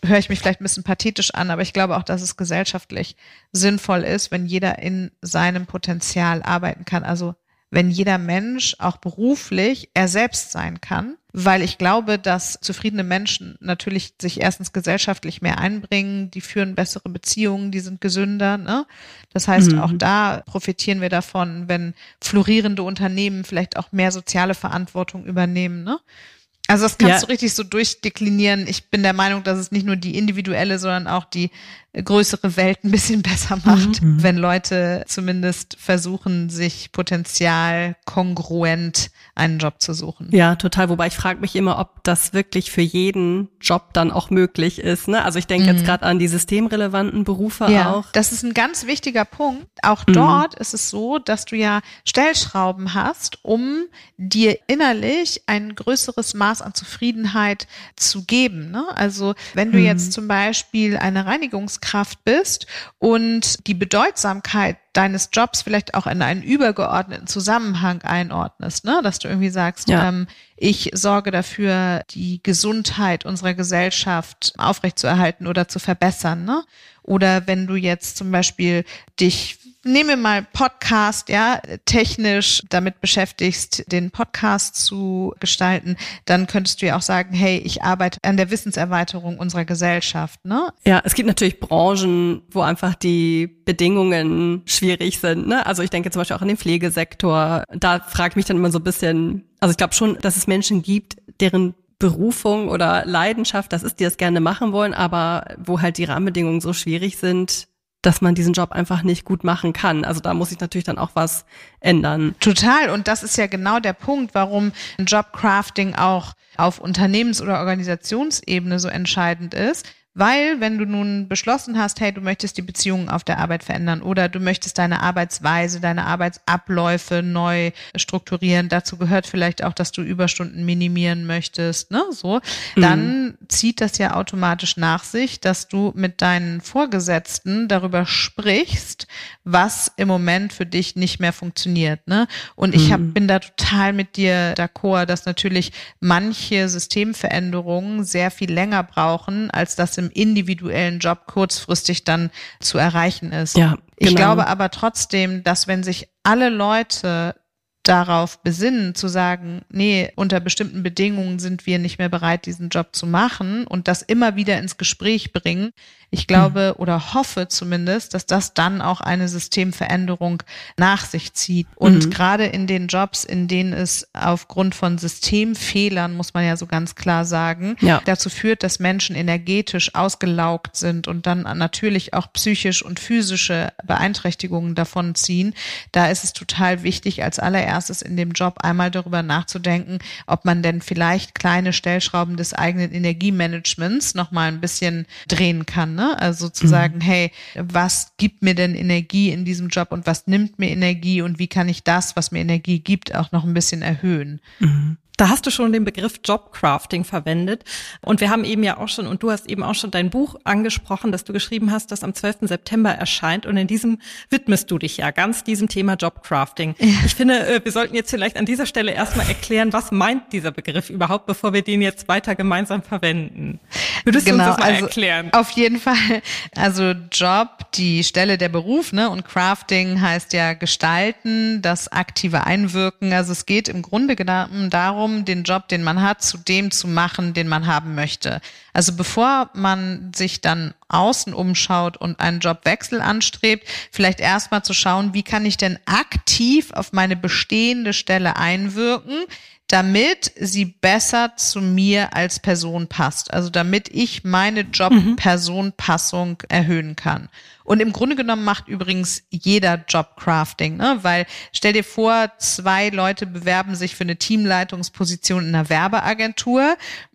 höre ich mich vielleicht ein bisschen pathetisch an, aber ich glaube auch, dass es gesellschaftlich sinnvoll ist, wenn jeder in seinem Potenzial arbeiten kann. Also wenn jeder Mensch auch beruflich er selbst sein kann, weil ich glaube, dass zufriedene Menschen natürlich sich erstens gesellschaftlich mehr einbringen, die führen bessere Beziehungen, die sind gesünder, ne? Das heißt, mhm. auch da profitieren wir davon, wenn florierende Unternehmen vielleicht auch mehr soziale Verantwortung übernehmen, ne? Also das kannst ja. du richtig so durchdeklinieren. Ich bin der Meinung, dass es nicht nur die individuelle, sondern auch die größere Welt ein bisschen besser macht, mhm. wenn Leute zumindest versuchen, sich potenzial kongruent einen Job zu suchen. Ja, total. Wobei ich frage mich immer, ob das wirklich für jeden Job dann auch möglich ist. Ne? Also ich denke mhm. jetzt gerade an die systemrelevanten Berufe ja, auch. Das ist ein ganz wichtiger Punkt. Auch dort mhm. ist es so, dass du ja Stellschrauben hast, um dir innerlich ein größeres Maß an Zufriedenheit zu geben. Ne? Also wenn du mhm. jetzt zum Beispiel eine Reinigungskraft bist und die Bedeutsamkeit deines Jobs vielleicht auch in einen übergeordneten Zusammenhang einordnest, ne? Dass du irgendwie sagst, ja. ähm, ich sorge dafür, die Gesundheit unserer Gesellschaft aufrechtzuerhalten oder zu verbessern, ne? Oder wenn du jetzt zum Beispiel dich nehmen wir mal Podcast, ja, technisch damit beschäftigst, den Podcast zu gestalten, dann könntest du ja auch sagen, hey, ich arbeite an der Wissenserweiterung unserer Gesellschaft, ne? Ja, es gibt natürlich Branchen, wo einfach die Bedingungen schwierig sind, ne? Also ich denke zum Beispiel auch an den Pflegesektor. Da frage ich mich dann immer so ein bisschen, also ich glaube schon, dass es Menschen gibt, deren Berufung oder Leidenschaft, das ist, die das gerne machen wollen, aber wo halt die Rahmenbedingungen so schwierig sind, dass man diesen Job einfach nicht gut machen kann. Also da muss sich natürlich dann auch was ändern. Total. Und das ist ja genau der Punkt, warum Jobcrafting auch auf Unternehmens- oder Organisationsebene so entscheidend ist. Weil, wenn du nun beschlossen hast, hey, du möchtest die Beziehungen auf der Arbeit verändern oder du möchtest deine Arbeitsweise, deine Arbeitsabläufe neu strukturieren, dazu gehört vielleicht auch, dass du Überstunden minimieren möchtest, ne, so, dann mhm. zieht das ja automatisch nach sich, dass du mit deinen Vorgesetzten darüber sprichst, was im Moment für dich nicht mehr funktioniert, ne, und ich hab, mhm. bin da total mit dir d'accord, dass natürlich manche Systemveränderungen sehr viel länger brauchen, als das im individuellen Job kurzfristig dann zu erreichen ist. Ja, genau. Ich glaube aber trotzdem, dass wenn sich alle Leute darauf besinnen, zu sagen, nee, unter bestimmten Bedingungen sind wir nicht mehr bereit, diesen Job zu machen und das immer wieder ins Gespräch bringen, ich glaube mhm. oder hoffe zumindest, dass das dann auch eine Systemveränderung nach sich zieht. Und mhm. gerade in den Jobs, in denen es aufgrund von Systemfehlern, muss man ja so ganz klar sagen, ja. dazu führt, dass Menschen energetisch ausgelaugt sind und dann natürlich auch psychisch und physische Beeinträchtigungen davon ziehen, da ist es total wichtig, als allererstes in dem Job einmal darüber nachzudenken, ob man denn vielleicht kleine Stellschrauben des eigenen Energiemanagements noch mal ein bisschen drehen kann, ne? Also zu sagen, mhm. hey, was gibt mir denn Energie in diesem Job und was nimmt mir Energie und wie kann ich das, was mir Energie gibt, auch noch ein bisschen erhöhen? Mhm. Da hast du schon den Begriff Jobcrafting verwendet und wir haben eben ja auch schon, und du hast eben auch schon dein Buch angesprochen, das du geschrieben hast, das am zwölften September erscheint und in diesem widmest du dich ja ganz diesem Thema Jobcrafting. Ja. Ich finde, wir sollten jetzt vielleicht an dieser Stelle erstmal erklären, was meint dieser Begriff überhaupt, bevor wir den jetzt weiter gemeinsam verwenden. Würdest genau, du uns das mal also erklären? Auf jeden Fall. Also Job, die Stelle, der Beruf, ne, und Crafting heißt ja gestalten, das aktive Einwirken. Also es geht im Grunde genommen darum, den Job, den man hat, zu dem zu machen, den man haben möchte. Also bevor man sich dann außen umschaut und einen Jobwechsel anstrebt, vielleicht erstmal zu schauen, wie kann ich denn aktiv auf meine bestehende Stelle einwirken, damit sie besser zu mir als Person passt. Also damit ich meine Job-Person-Passung erhöhen kann. Und im Grunde genommen macht übrigens jeder Jobcrafting, ne? Weil stell dir vor, zwei Leute bewerben sich für eine Teamleitungsposition in einer Werbeagentur.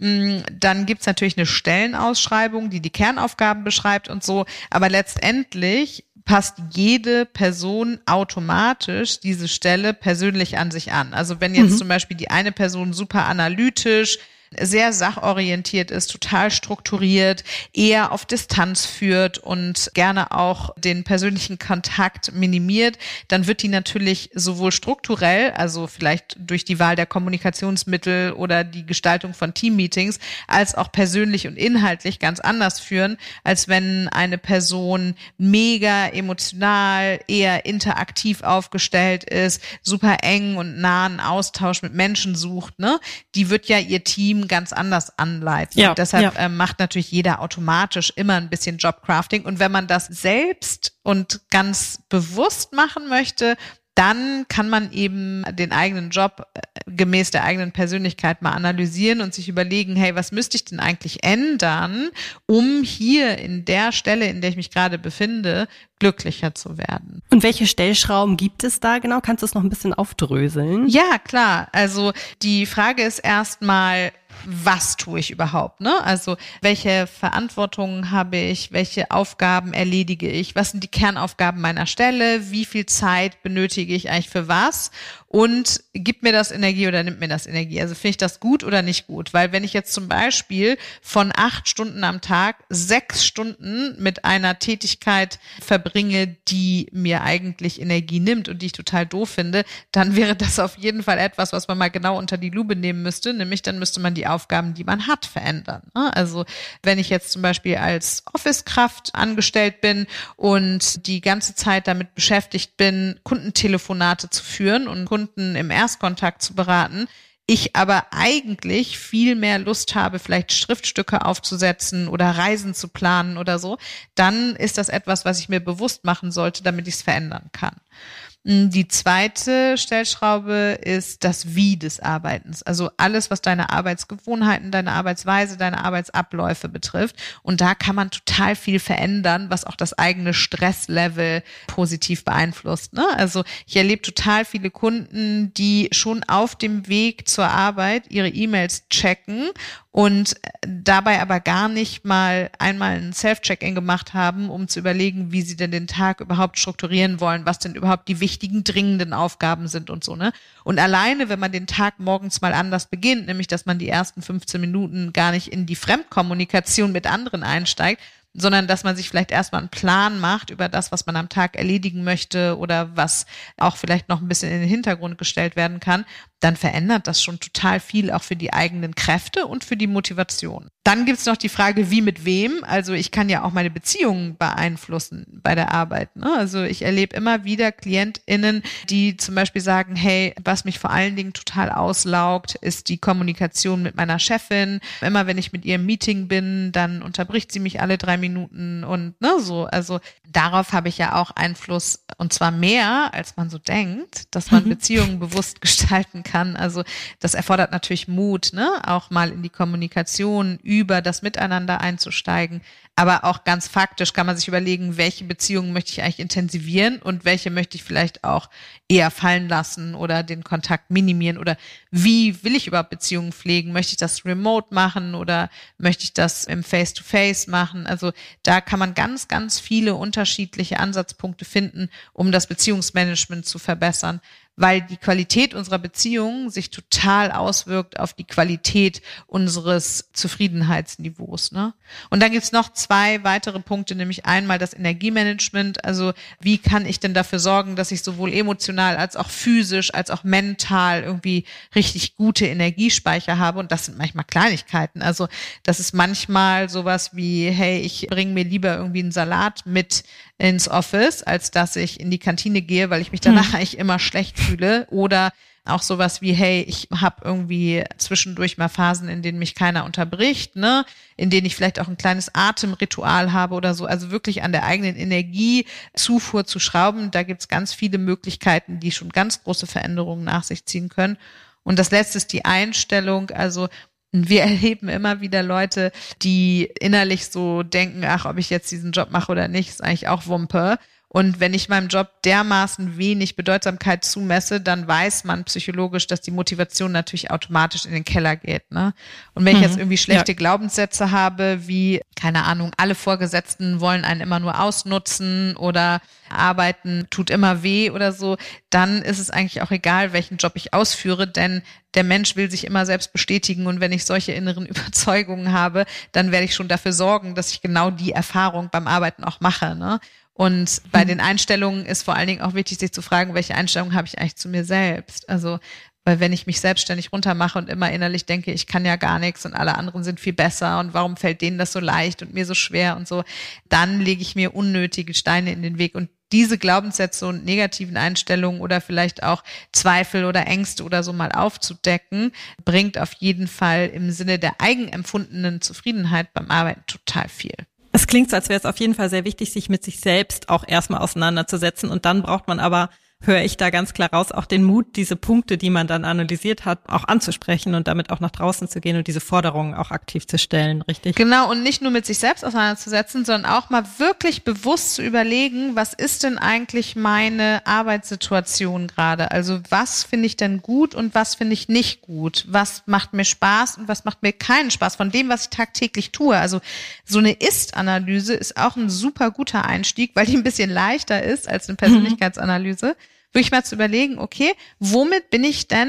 Dann gibt's natürlich eine Stellenausschreibung, die die Kernaufgaben beschreibt und so. Aber letztendlich passt jede Person automatisch diese Stelle persönlich an sich an. Also wenn jetzt mhm. zum Beispiel die eine Person super analytisch, sehr sachorientiert ist, total strukturiert, eher auf Distanz führt und gerne auch den persönlichen Kontakt minimiert, dann wird die natürlich sowohl strukturell, also vielleicht durch die Wahl der Kommunikationsmittel oder die Gestaltung von Teammeetings, als auch persönlich und inhaltlich ganz anders führen, als wenn eine Person mega emotional, eher interaktiv aufgestellt ist, super eng und nahen Austausch mit Menschen sucht, ne? Die wird ja ihr Team ganz anders anleiten. Ja, und deshalb ja. äh, macht natürlich jeder automatisch immer ein bisschen Jobcrafting. Und wenn man das selbst und ganz bewusst machen möchte, dann kann man eben den eigenen Job gemäß der eigenen Persönlichkeit mal analysieren und sich überlegen, hey, was müsste ich denn eigentlich ändern, um hier in der Stelle, in der ich mich gerade befinde, glücklicher zu werden. Und welche Stellschrauben gibt es da genau? Kannst du es noch ein bisschen aufdröseln? Ja, klar. Also die Frage ist erstmal, was tue ich überhaupt, ne? Also welche Verantwortungen habe ich, welche Aufgaben erledige ich, was sind die Kernaufgaben meiner Stelle, wie viel Zeit benötige ich eigentlich für was und gibt mir das Energie oder nimmt mir das Energie? Also finde ich das gut oder nicht gut? Weil wenn ich jetzt zum Beispiel von acht Stunden am Tag sechs Stunden mit einer Tätigkeit verbringe, die mir eigentlich Energie nimmt und die ich total doof finde, dann wäre das auf jeden Fall etwas, was man mal genau unter die Lupe nehmen müsste, nämlich dann müsste man die Aufgaben, die man hat, verändern. Also wenn ich jetzt zum Beispiel als Office-Kraft angestellt bin und die ganze Zeit damit beschäftigt bin, Kundentelefonate zu führen und Kunden im Erstkontakt zu beraten, ich aber eigentlich viel mehr Lust habe, vielleicht Schriftstücke aufzusetzen oder Reisen zu planen oder so, dann ist das etwas, was ich mir bewusst machen sollte, damit ich es verändern kann. Die zweite Stellschraube ist das Wie des Arbeitens. Also alles, was deine Arbeitsgewohnheiten, deine Arbeitsweise, deine Arbeitsabläufe betrifft. Und da kann man total viel verändern, was auch das eigene Stresslevel positiv beeinflusst, ne? Also ich erlebe total viele Kunden, die schon auf dem Weg zur Arbeit ihre E-Mails checken und dabei aber gar nicht mal einmal ein Self-Check-In gemacht haben, um zu überlegen, wie sie denn den Tag überhaupt strukturieren wollen, was denn überhaupt die wichtigen, dringenden Aufgaben sind und so, ne? Und alleine, wenn man den Tag morgens mal anders beginnt, nämlich, dass man die ersten fünfzehn Minuten gar nicht in die Fremdkommunikation mit anderen einsteigt, sondern dass man sich vielleicht erstmal einen Plan macht über das, was man am Tag erledigen möchte oder was auch vielleicht noch ein bisschen in den Hintergrund gestellt werden kann, dann verändert das schon total viel auch für die eigenen Kräfte und für die Motivation. Dann gibt's noch die Frage, wie mit wem. Also ich kann ja auch meine Beziehungen beeinflussen bei der Arbeit, ne? Also ich erlebe immer wieder KlientInnen, die zum Beispiel sagen, hey, was mich vor allen Dingen total auslaugt, ist die Kommunikation mit meiner Chefin. Immer wenn ich mit ihr im Meeting bin, dann unterbricht sie mich alle drei Minuten und ne, so. Also darauf habe ich ja auch Einfluss und zwar mehr, als man so denkt, dass man Beziehungen bewusst gestalten kann. Also das erfordert natürlich Mut, ne, auch mal in die Kommunikation über das Miteinander einzusteigen. Aber auch ganz faktisch kann man sich überlegen, welche Beziehungen möchte ich eigentlich intensivieren und welche möchte ich vielleicht auch eher fallen lassen oder den Kontakt minimieren oder wie will ich überhaupt Beziehungen pflegen? Möchte ich das remote machen oder möchte ich das im Face-to-Face machen? Also da kann man ganz, ganz viele unterschiedliche Ansatzpunkte finden, um das Beziehungsmanagement zu verbessern, weil die Qualität unserer Beziehungen sich total auswirkt auf die Qualität unseres Zufriedenheitsniveaus, ne? Und dann gibt's noch zwei weitere Punkte, nämlich einmal das Energiemanagement. Also wie kann ich denn dafür sorgen, dass ich sowohl emotional als auch physisch als auch mental irgendwie richtig gute Energiespeicher habe? Und das sind manchmal Kleinigkeiten. Also das ist manchmal sowas wie, hey, ich bringe mir lieber irgendwie einen Salat mit ins Office, als dass ich in die Kantine gehe, weil ich mich danach hm. eigentlich immer schlecht fühle. Oder auch sowas wie, hey, ich habe irgendwie zwischendurch mal Phasen, in denen mich keiner unterbricht, ne, in denen ich vielleicht auch ein kleines Atemritual habe oder so. Also wirklich an der eigenen Energiezufuhr zu schrauben. Da gibt's ganz viele Möglichkeiten, die schon ganz große Veränderungen nach sich ziehen können. Und das Letzte ist die Einstellung. Also wir erleben immer wieder Leute, die innerlich so denken, ach, ob ich jetzt diesen Job mache oder nicht, ist eigentlich auch Wumpe. Und wenn ich meinem Job dermaßen wenig Bedeutsamkeit zumesse, dann weiß man psychologisch, dass die Motivation natürlich automatisch in den Keller geht. Ne? Und wenn mhm. ich jetzt irgendwie schlechte ja. Glaubenssätze habe, wie, keine Ahnung, alle Vorgesetzten wollen einen immer nur ausnutzen oder arbeiten tut immer weh oder so, dann ist es eigentlich auch egal, welchen Job ich ausführe, denn der Mensch will sich immer selbst bestätigen und wenn ich solche inneren Überzeugungen habe, dann werde ich schon dafür sorgen, dass ich genau die Erfahrung beim Arbeiten auch mache, ne? Und bei mhm. den Einstellungen ist vor allen Dingen auch wichtig, sich zu fragen, welche Einstellung habe ich eigentlich zu mir selbst? Also, weil wenn ich mich selbstständig runtermache und immer innerlich denke, ich kann ja gar nichts und alle anderen sind viel besser und warum fällt denen das so leicht und mir so schwer und so, dann lege ich mir unnötige Steine in den Weg. Und diese Glaubenssätze und negativen Einstellungen oder vielleicht auch Zweifel oder Ängste oder so mal aufzudecken, bringt auf jeden Fall im Sinne der eigenempfundenen Zufriedenheit beim Arbeiten total viel. Es klingt so, als wäre es auf jeden Fall sehr wichtig, sich mit sich selbst auch erstmal auseinanderzusetzen. Und dann braucht man aber, höre ich da ganz klar raus, auch den Mut, diese Punkte, die man dann analysiert hat, auch anzusprechen und damit auch nach draußen zu gehen und diese Forderungen auch aktiv zu stellen, richtig? Genau, und nicht nur mit sich selbst auseinanderzusetzen, sondern auch mal wirklich bewusst zu überlegen, was ist denn eigentlich meine Arbeitssituation gerade? Also was finde ich denn gut und was finde ich nicht gut? Was macht mir Spaß und was macht mir keinen Spaß von dem, was ich tagtäglich tue? Also so eine Ist-Analyse ist auch ein super guter Einstieg, weil die ein bisschen leichter ist als eine Persönlichkeitsanalyse. Mhm. Wirklich mal zu überlegen, okay, womit bin ich denn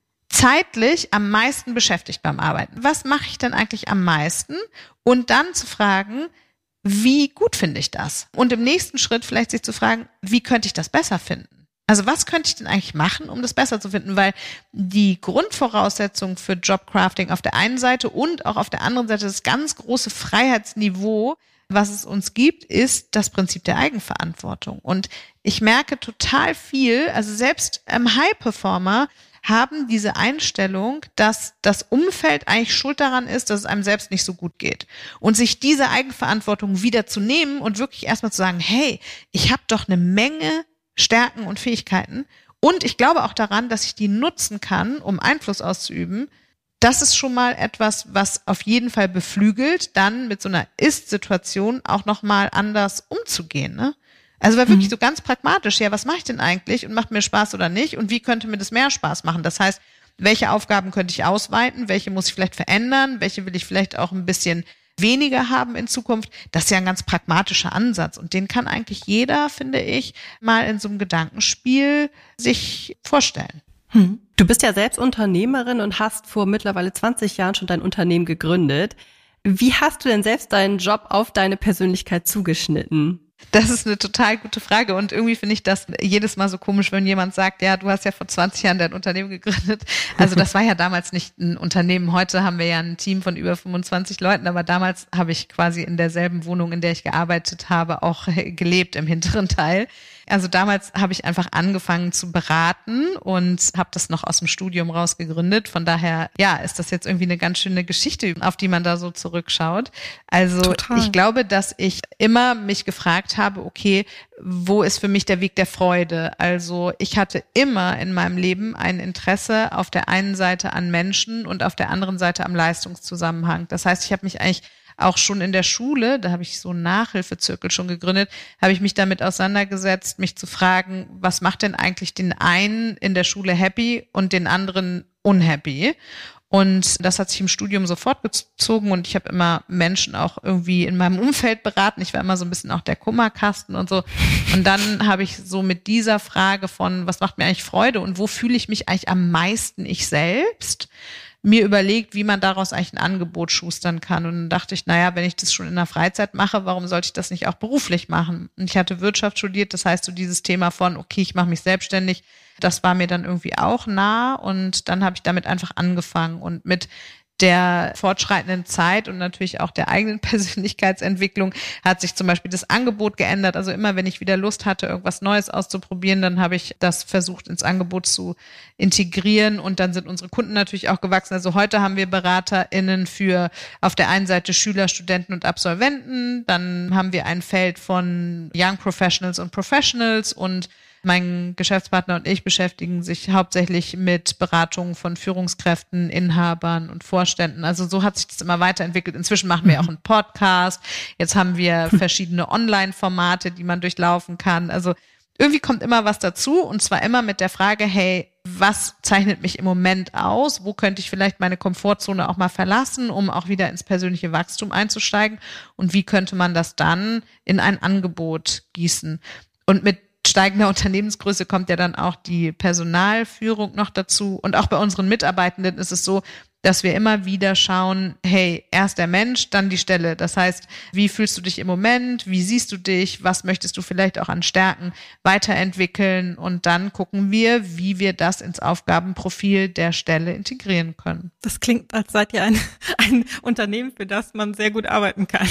zeitlich am meisten beschäftigt beim Arbeiten? Was mache ich denn eigentlich am meisten? Und dann zu fragen, wie gut finde ich das? Und im nächsten Schritt vielleicht sich zu fragen, wie könnte ich das besser finden? Also was könnte ich denn eigentlich machen, um das besser zu finden? Weil die Grundvoraussetzung für Jobcrafting auf der einen Seite und auch auf der anderen Seite das ganz große Freiheitsniveau, was es uns gibt, ist das Prinzip der Eigenverantwortung. Und ich merke total viel, also selbst ähm, High-Performer haben diese Einstellung, dass das Umfeld eigentlich schuld daran ist, dass es einem selbst nicht so gut geht. Und sich diese Eigenverantwortung wieder zu nehmen und wirklich erstmal zu sagen, hey, ich habe doch eine Menge Stärken und Fähigkeiten und ich glaube auch daran, dass ich die nutzen kann, um Einfluss auszuüben. Das ist schon mal etwas, was auf jeden Fall beflügelt, dann mit so einer Ist-Situation auch nochmal anders umzugehen, ne? Also war wirklich mhm. so ganz pragmatisch, ja, was mache ich denn eigentlich und macht mir Spaß oder nicht und wie könnte mir das mehr Spaß machen? Das heißt, welche Aufgaben könnte ich ausweiten, welche muss ich vielleicht verändern, welche will ich vielleicht auch ein bisschen weniger haben in Zukunft? Das ist ja ein ganz pragmatischer Ansatz und den kann eigentlich jeder, finde ich, mal in so einem Gedankenspiel sich vorstellen. Hm. Du bist ja selbst Unternehmerin und hast vor mittlerweile zwanzig Jahren schon dein Unternehmen gegründet. Wie hast du denn selbst deinen Job auf deine Persönlichkeit zugeschnitten? Das ist eine total gute Frage und irgendwie finde ich das jedes Mal so komisch, wenn jemand sagt, ja, du hast ja vor zwanzig Jahren dein Unternehmen gegründet. Also das war ja damals nicht ein Unternehmen. Heute haben wir ja ein Team von über fünfundzwanzig Leuten, aber damals habe ich quasi in derselben Wohnung, in der ich gearbeitet habe, auch gelebt im hinteren Teil. Also damals habe ich einfach angefangen zu beraten und habe das noch aus dem Studium raus gegründet. Von daher, ja, ist das jetzt irgendwie eine ganz schöne Geschichte, auf die man da so zurückschaut. Also Total. Ich glaube, dass ich immer mich gefragt habe, okay, wo ist für mich der Weg der Freude? Also ich hatte immer in meinem Leben ein Interesse auf der einen Seite an Menschen und auf der anderen Seite am Leistungszusammenhang. Das heißt, ich habe mich eigentlich auch schon in der Schule, da habe ich so einen Nachhilfezirkel schon gegründet, habe ich mich damit auseinandergesetzt, mich zu fragen, was macht denn eigentlich den einen in der Schule happy und den anderen unhappy? Und das hat sich im Studium so fortgezogen und ich habe immer Menschen auch irgendwie in meinem Umfeld beraten. Ich war immer so ein bisschen auch der Kummerkasten und so. Und dann habe ich so mit dieser Frage von, was macht mir eigentlich Freude und wo fühle ich mich eigentlich am meisten ich selbst, mir überlegt, wie man daraus eigentlich ein Angebot schustern kann. Und dann dachte ich, naja, wenn ich das schon in der Freizeit mache, warum sollte ich das nicht auch beruflich machen? Und ich hatte Wirtschaft studiert, das heißt so dieses Thema von, okay, ich mache mich selbstständig, das war mir dann irgendwie auch nah und dann habe ich damit einfach angefangen und mit der fortschreitenden Zeit und natürlich auch der eigenen Persönlichkeitsentwicklung hat sich zum Beispiel das Angebot geändert. Also immer, wenn ich wieder Lust hatte, irgendwas Neues auszuprobieren, dann habe ich das versucht, ins Angebot zu integrieren und dann sind unsere Kunden natürlich auch gewachsen. Also heute haben wir BeraterInnen für auf der einen Seite Schüler, Studenten und Absolventen, dann haben wir ein Feld von Young Professionals und Professionals und Mein Geschäftspartner und ich beschäftigen sich hauptsächlich mit Beratungen von Führungskräften, Inhabern und Vorständen. Also so hat sich das immer weiterentwickelt. Inzwischen machen wir auch einen Podcast. Jetzt haben wir verschiedene Online-Formate, die man durchlaufen kann. Also irgendwie kommt immer was dazu und zwar immer mit der Frage, hey, was zeichnet mich im Moment aus? Wo könnte ich vielleicht meine Komfortzone auch mal verlassen, um auch wieder ins persönliche Wachstum einzusteigen? Und wie könnte man das dann in ein Angebot gießen? Und mit steigender Unternehmensgröße kommt ja dann auch die Personalführung noch dazu. Und auch bei unseren Mitarbeitenden ist es so, dass wir immer wieder schauen, hey, erst der Mensch, dann die Stelle. Das heißt, wie fühlst du dich im Moment? Wie siehst du dich? Was möchtest du vielleicht auch an Stärken weiterentwickeln? Und dann gucken wir, wie wir das ins Aufgabenprofil der Stelle integrieren können. Das klingt, als seid ihr ein, ein Unternehmen, für das man sehr gut arbeiten kann.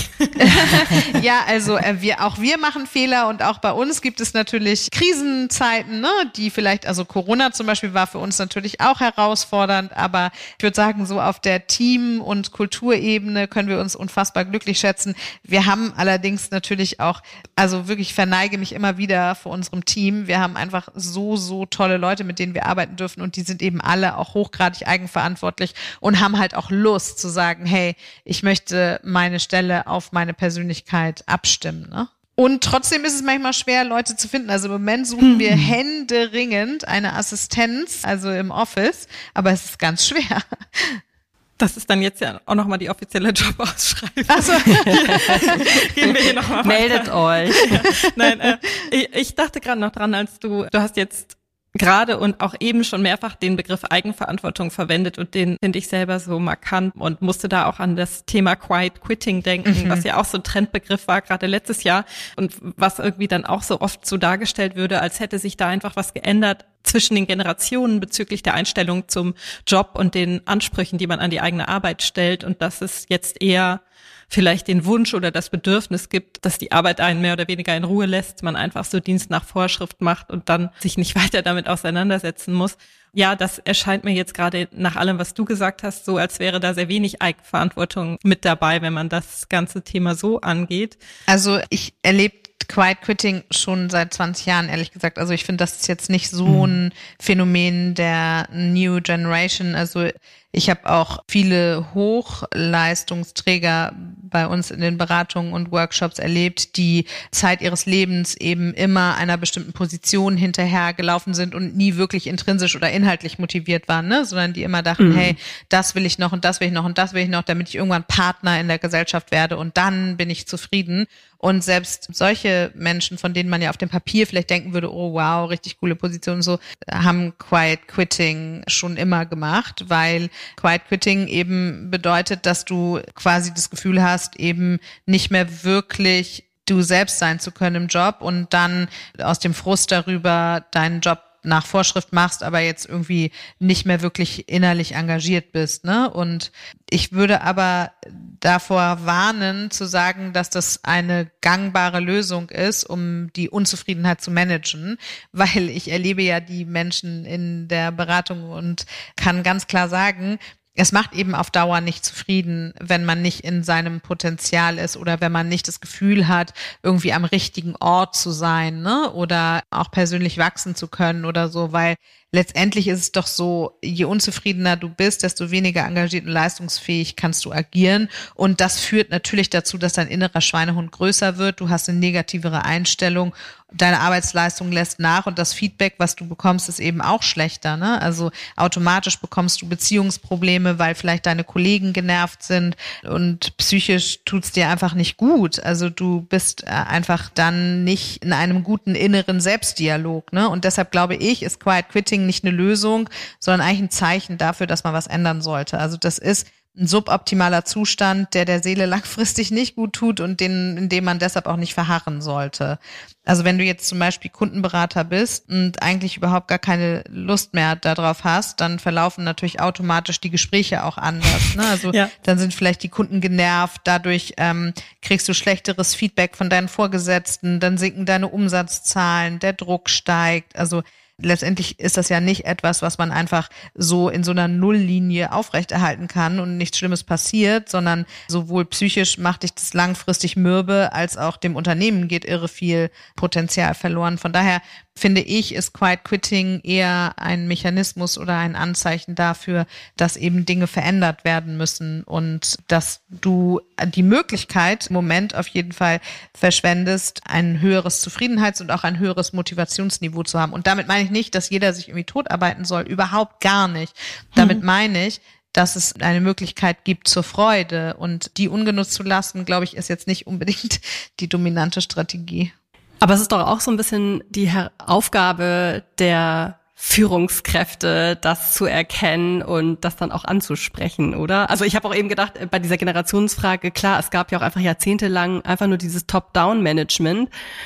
Ja, also äh, wir auch wir machen Fehler und auch bei uns gibt es natürlich Krisenzeiten, ne, die vielleicht, also Corona zum Beispiel war für uns natürlich auch herausfordernd, aber ich würde sagen, so auf der Team- und Kulturebene können wir uns unfassbar glücklich schätzen. Wir haben allerdings natürlich auch, also wirklich verneige mich immer wieder vor unserem Team. Wir haben einfach so, so tolle Leute, mit denen wir arbeiten dürfen und die sind eben alle auch hochgradig eigenverantwortlich und haben halt auch Lust zu sagen, hey, ich möchte meine Stelle auf meine Persönlichkeit abstimmen, ne? Und trotzdem ist es manchmal schwer, Leute zu finden. Also im Moment suchen wir händeringend eine Assistenz, also im Office, aber es ist ganz schwer. Das ist dann jetzt ja auch nochmal die offizielle Jobausschreibung. Also gehen wir hier noch mal meldet euch. Ja, nein, äh, ich, ich dachte gerade noch dran, als du, du hast jetzt gerade und auch eben schon mehrfach den Begriff Eigenverantwortung verwendet und den finde ich selber so markant und musste da auch an das Thema Quiet Quitting denken, mhm. was ja auch so ein Trendbegriff war, gerade letztes Jahr und was irgendwie dann auch so oft so dargestellt würde, als hätte sich da einfach was geändert zwischen den Generationen bezüglich der Einstellung zum Job und den Ansprüchen, die man an die eigene Arbeit stellt und dass es jetzt eher vielleicht den Wunsch oder das Bedürfnis gibt, dass die Arbeit einen mehr oder weniger in Ruhe lässt, man einfach so Dienst nach Vorschrift macht und dann sich nicht weiter damit auseinandersetzen muss. Ja, das erscheint mir jetzt gerade nach allem, was du gesagt hast, so, als wäre da sehr wenig Eigenverantwortung mit dabei, wenn man das ganze Thema so angeht. Also ich erlebe Quiet Quitting schon seit zwanzig Jahren, ehrlich gesagt. Also ich finde, das ist jetzt nicht so ein Phänomen der New Generation. Also ich habe auch viele Hochleistungsträger bei uns in den Beratungen und Workshops erlebt, die Zeit ihres Lebens eben immer einer bestimmten Position hinterhergelaufen sind und nie wirklich intrinsisch oder inhaltlich motiviert waren, ne? Sondern die immer dachten, mhm. hey, das will ich noch und das will ich noch und das will ich noch, damit ich irgendwann Partner in der Gesellschaft werde und dann bin ich zufrieden. Und selbst solche Menschen, von denen man ja auf dem Papier vielleicht denken würde, oh wow, richtig coole Position, so, haben Quiet Quitting schon immer gemacht, weil Quiet Quitting eben bedeutet, dass du quasi das Gefühl hast, eben nicht mehr wirklich du selbst sein zu können im Job und dann aus dem Frust darüber deinen Job nach Vorschrift machst, aber jetzt irgendwie nicht mehr wirklich innerlich engagiert bist, ne? Und ich würde aber davor warnen, zu sagen, dass das eine gangbare Lösung ist, um die Unzufriedenheit zu managen, weil ich erlebe ja die Menschen in der Beratung und kann ganz klar sagen, es macht eben auf Dauer nicht zufrieden, wenn man nicht in seinem Potenzial ist oder wenn man nicht das Gefühl hat, irgendwie am richtigen Ort zu sein, ne? Oder auch persönlich wachsen zu können oder so, weil letztendlich ist es doch so, je unzufriedener du bist, desto weniger engagiert und leistungsfähig kannst du agieren. Und das führt natürlich dazu, dass dein innerer Schweinehund größer wird. Du hast eine negativere Einstellung. Deine Arbeitsleistung lässt nach und das Feedback, was du bekommst, ist eben auch schlechter, ne? Also automatisch bekommst du Beziehungsprobleme, weil vielleicht deine Kollegen genervt sind und psychisch tut's dir einfach nicht gut. Also du bist einfach dann nicht in einem guten inneren Selbstdialog, ne? Und deshalb glaube ich, ist Quiet Quitting nicht eine Lösung, sondern eigentlich ein Zeichen dafür, dass man was ändern sollte. Also das ist ein suboptimaler Zustand, der der Seele langfristig nicht gut tut und den, in dem man deshalb auch nicht verharren sollte. Also wenn du jetzt zum Beispiel Kundenberater bist und eigentlich überhaupt gar keine Lust mehr darauf hast, dann verlaufen natürlich automatisch die Gespräche auch anders, ne? Also ja. Dann sind vielleicht die Kunden genervt, dadurch ähm, kriegst du schlechteres Feedback von deinen Vorgesetzten, dann sinken deine Umsatzzahlen, der Druck steigt, also letztendlich ist das ja nicht etwas, was man einfach so in so einer Nulllinie aufrechterhalten kann und nichts Schlimmes passiert, sondern sowohl psychisch macht dich das langfristig mürbe, als auch dem Unternehmen geht irre viel Potenzial verloren. Von daher finde ich, ist Quiet Quitting eher ein Mechanismus oder ein Anzeichen dafür, dass eben Dinge verändert werden müssen und dass du die Möglichkeit im Moment auf jeden Fall verschwendest, ein höheres Zufriedenheits- und auch ein höheres Motivationsniveau zu haben. Und damit meine ich nicht, dass jeder sich irgendwie totarbeiten soll, überhaupt gar nicht. Damit hm. meine ich, dass es eine Möglichkeit gibt zur Freude und die ungenutzt zu lassen, glaube ich, ist jetzt nicht unbedingt die dominante Strategie. Aber es ist doch auch so ein bisschen die Aufgabe der Führungskräfte, das zu erkennen und das dann auch anzusprechen, oder? Also ich habe auch eben gedacht, bei dieser Generationsfrage, klar, es gab ja auch einfach jahrzehntelang einfach nur dieses Top-Down-Management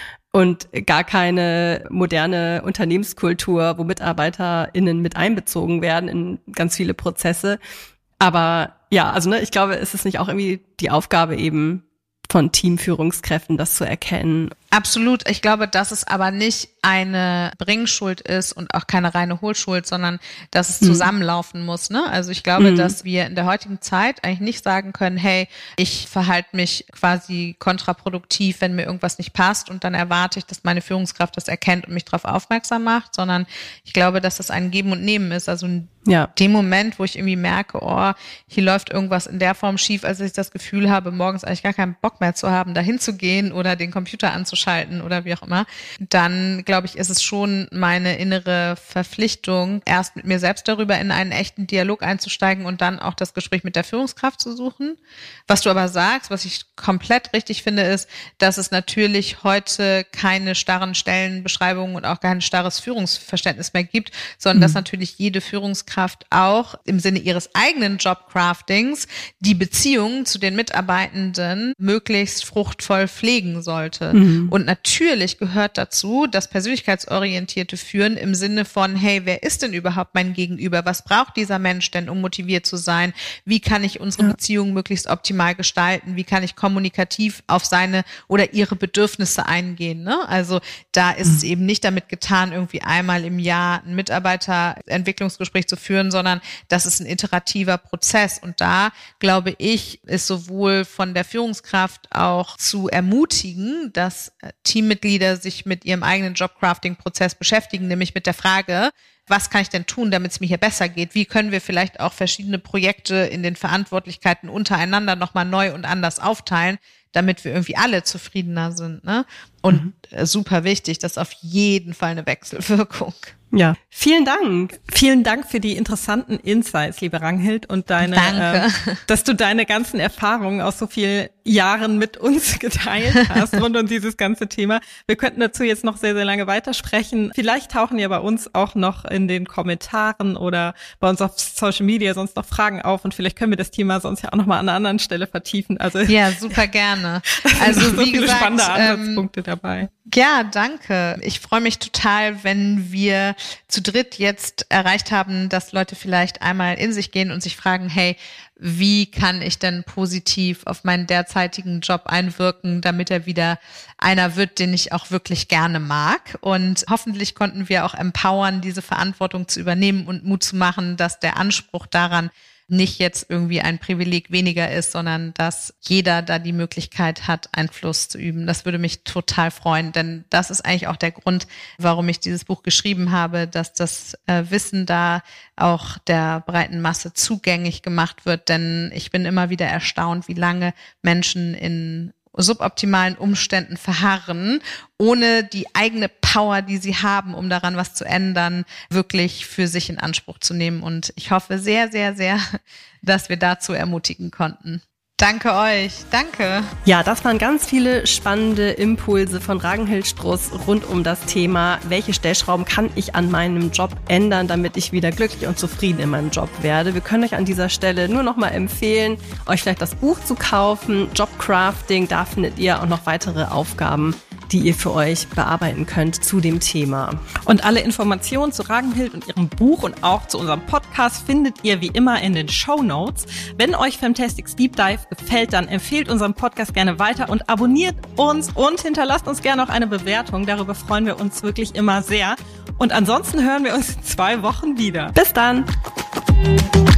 und gar keine moderne Unternehmenskultur, wo MitarbeiterInnen mit einbezogen werden in ganz viele Prozesse. Aber ja, also ne, ich glaube, es ist nicht auch irgendwie die Aufgabe eben von Teamführungskräften, das zu erkennen. Absolut. Ich glaube, dass es aber nicht eine Bringschuld ist und auch keine reine Hohlschuld, sondern dass es zusammenlaufen mhm. muss. Ne? Also ich glaube, mhm. dass wir in der heutigen Zeit eigentlich nicht sagen können, hey, ich verhalte mich quasi kontraproduktiv, wenn mir irgendwas nicht passt und dann erwarte ich, dass meine Führungskraft das erkennt und mich darauf aufmerksam macht, sondern ich glaube, dass das ein Geben und Nehmen ist. Also in ja. dem Moment, wo ich irgendwie merke, oh, hier läuft irgendwas in der Form schief, als ich das Gefühl habe, morgens eigentlich gar keinen Bock mehr zu haben, dahin zu gehen oder den Computer anzuschalten oder wie auch immer, dann glaube ich, ist es schon meine innere Verpflichtung, erst mit mir selbst darüber in einen echten Dialog einzusteigen und dann auch das Gespräch mit der Führungskraft zu suchen. Was du aber sagst, was ich komplett richtig finde, ist, dass es natürlich heute keine starren Stellenbeschreibungen und auch kein starres Führungsverständnis mehr gibt, sondern mhm. dass natürlich jede Führungskraft auch im Sinne ihres eigenen Jobcraftings die Beziehungen zu den Mitarbeitenden möglichst fruchtvoll pflegen sollte. Mhm. Und natürlich gehört dazu, dass persönlichkeitsorientierte Führen im Sinne von, hey, wer ist denn überhaupt mein Gegenüber? Was braucht dieser Mensch denn, um motiviert zu sein? Wie kann ich unsere ja. Beziehung möglichst optimal gestalten? Wie kann ich kommunikativ auf seine oder ihre Bedürfnisse eingehen? Ne? Also da ist mhm. es eben nicht damit getan, irgendwie einmal im Jahr ein Mitarbeiterentwicklungsgespräch zu führen, sondern das ist ein iterativer Prozess. Und da, glaube ich, ist sowohl von der Führungskraft auch zu ermutigen, dass Teammitglieder sich mit ihrem eigenen Jobcrafting-Prozess beschäftigen, nämlich mit der Frage, was kann ich denn tun, damit es mir hier besser geht? Wie können wir vielleicht auch verschiedene Projekte in den Verantwortlichkeiten untereinander nochmal neu und anders aufteilen, damit wir irgendwie alle zufriedener sind, ne? Und mhm. super wichtig, das ist auf jeden Fall eine Wechselwirkung. Ja, vielen Dank. Vielen Dank für die interessanten Insights, liebe Ranghild, und deine, äh, dass du deine ganzen Erfahrungen aus so vielen Jahren mit uns geteilt hast rund um dieses ganze Thema. Wir könnten dazu jetzt noch sehr, sehr lange weitersprechen. Vielleicht tauchen ja bei uns auch noch in den Kommentaren oder bei uns auf Social Media sonst noch Fragen auf und vielleicht können wir das Thema sonst ja auch noch mal an einer anderen Stelle vertiefen. Also ja, super gerne. Also so wie viele gesagt, spannende ähm, Ansatzpunkte dabei. Ja, danke. Ich freue mich total, wenn wir zu dritt jetzt erreicht haben, dass Leute vielleicht einmal in sich gehen und sich fragen, hey, wie kann ich denn positiv auf meinen derzeitigen Job einwirken, damit er wieder einer wird, den ich auch wirklich gerne mag. Und hoffentlich konnten wir auch empowern, diese Verantwortung zu übernehmen und Mut zu machen, dass der Anspruch daran nicht jetzt irgendwie ein Privileg weniger ist, sondern dass jeder da die Möglichkeit hat, Einfluss zu üben. Das würde mich total freuen, denn das ist eigentlich auch der Grund, warum ich dieses Buch geschrieben habe, dass das äh, Wissen da auch der breiten Masse zugänglich gemacht wird, denn ich bin immer wieder erstaunt, wie lange Menschen in suboptimalen Umständen verharren, ohne die eigene Power, die sie haben, um daran was zu ändern, wirklich für sich in Anspruch zu nehmen. Und ich hoffe sehr, sehr, sehr, dass wir dazu ermutigen konnten. Danke euch. Danke. Ja, das waren ganz viele spannende Impulse von Ranghild Struss rund um das Thema, welche Stellschrauben kann ich an meinem Job ändern, damit ich wieder glücklich und zufrieden in meinem Job werde. Wir können euch an dieser Stelle nur noch mal empfehlen, euch vielleicht das Buch zu kaufen, Jobcrafting. Da findet ihr auch noch weitere Aufgaben, die ihr für euch bearbeiten könnt zu dem Thema. Und alle Informationen zu Ranghild und ihrem Buch und auch zu unserem Podcast findet ihr wie immer in den Shownotes. Wenn euch Femtastics Deep Dive gefällt, dann empfehlt unseren Podcast gerne weiter und abonniert uns und hinterlasst uns gerne auch eine Bewertung. Darüber freuen wir uns wirklich immer sehr. Und ansonsten hören wir uns in zwei Wochen wieder. Bis dann!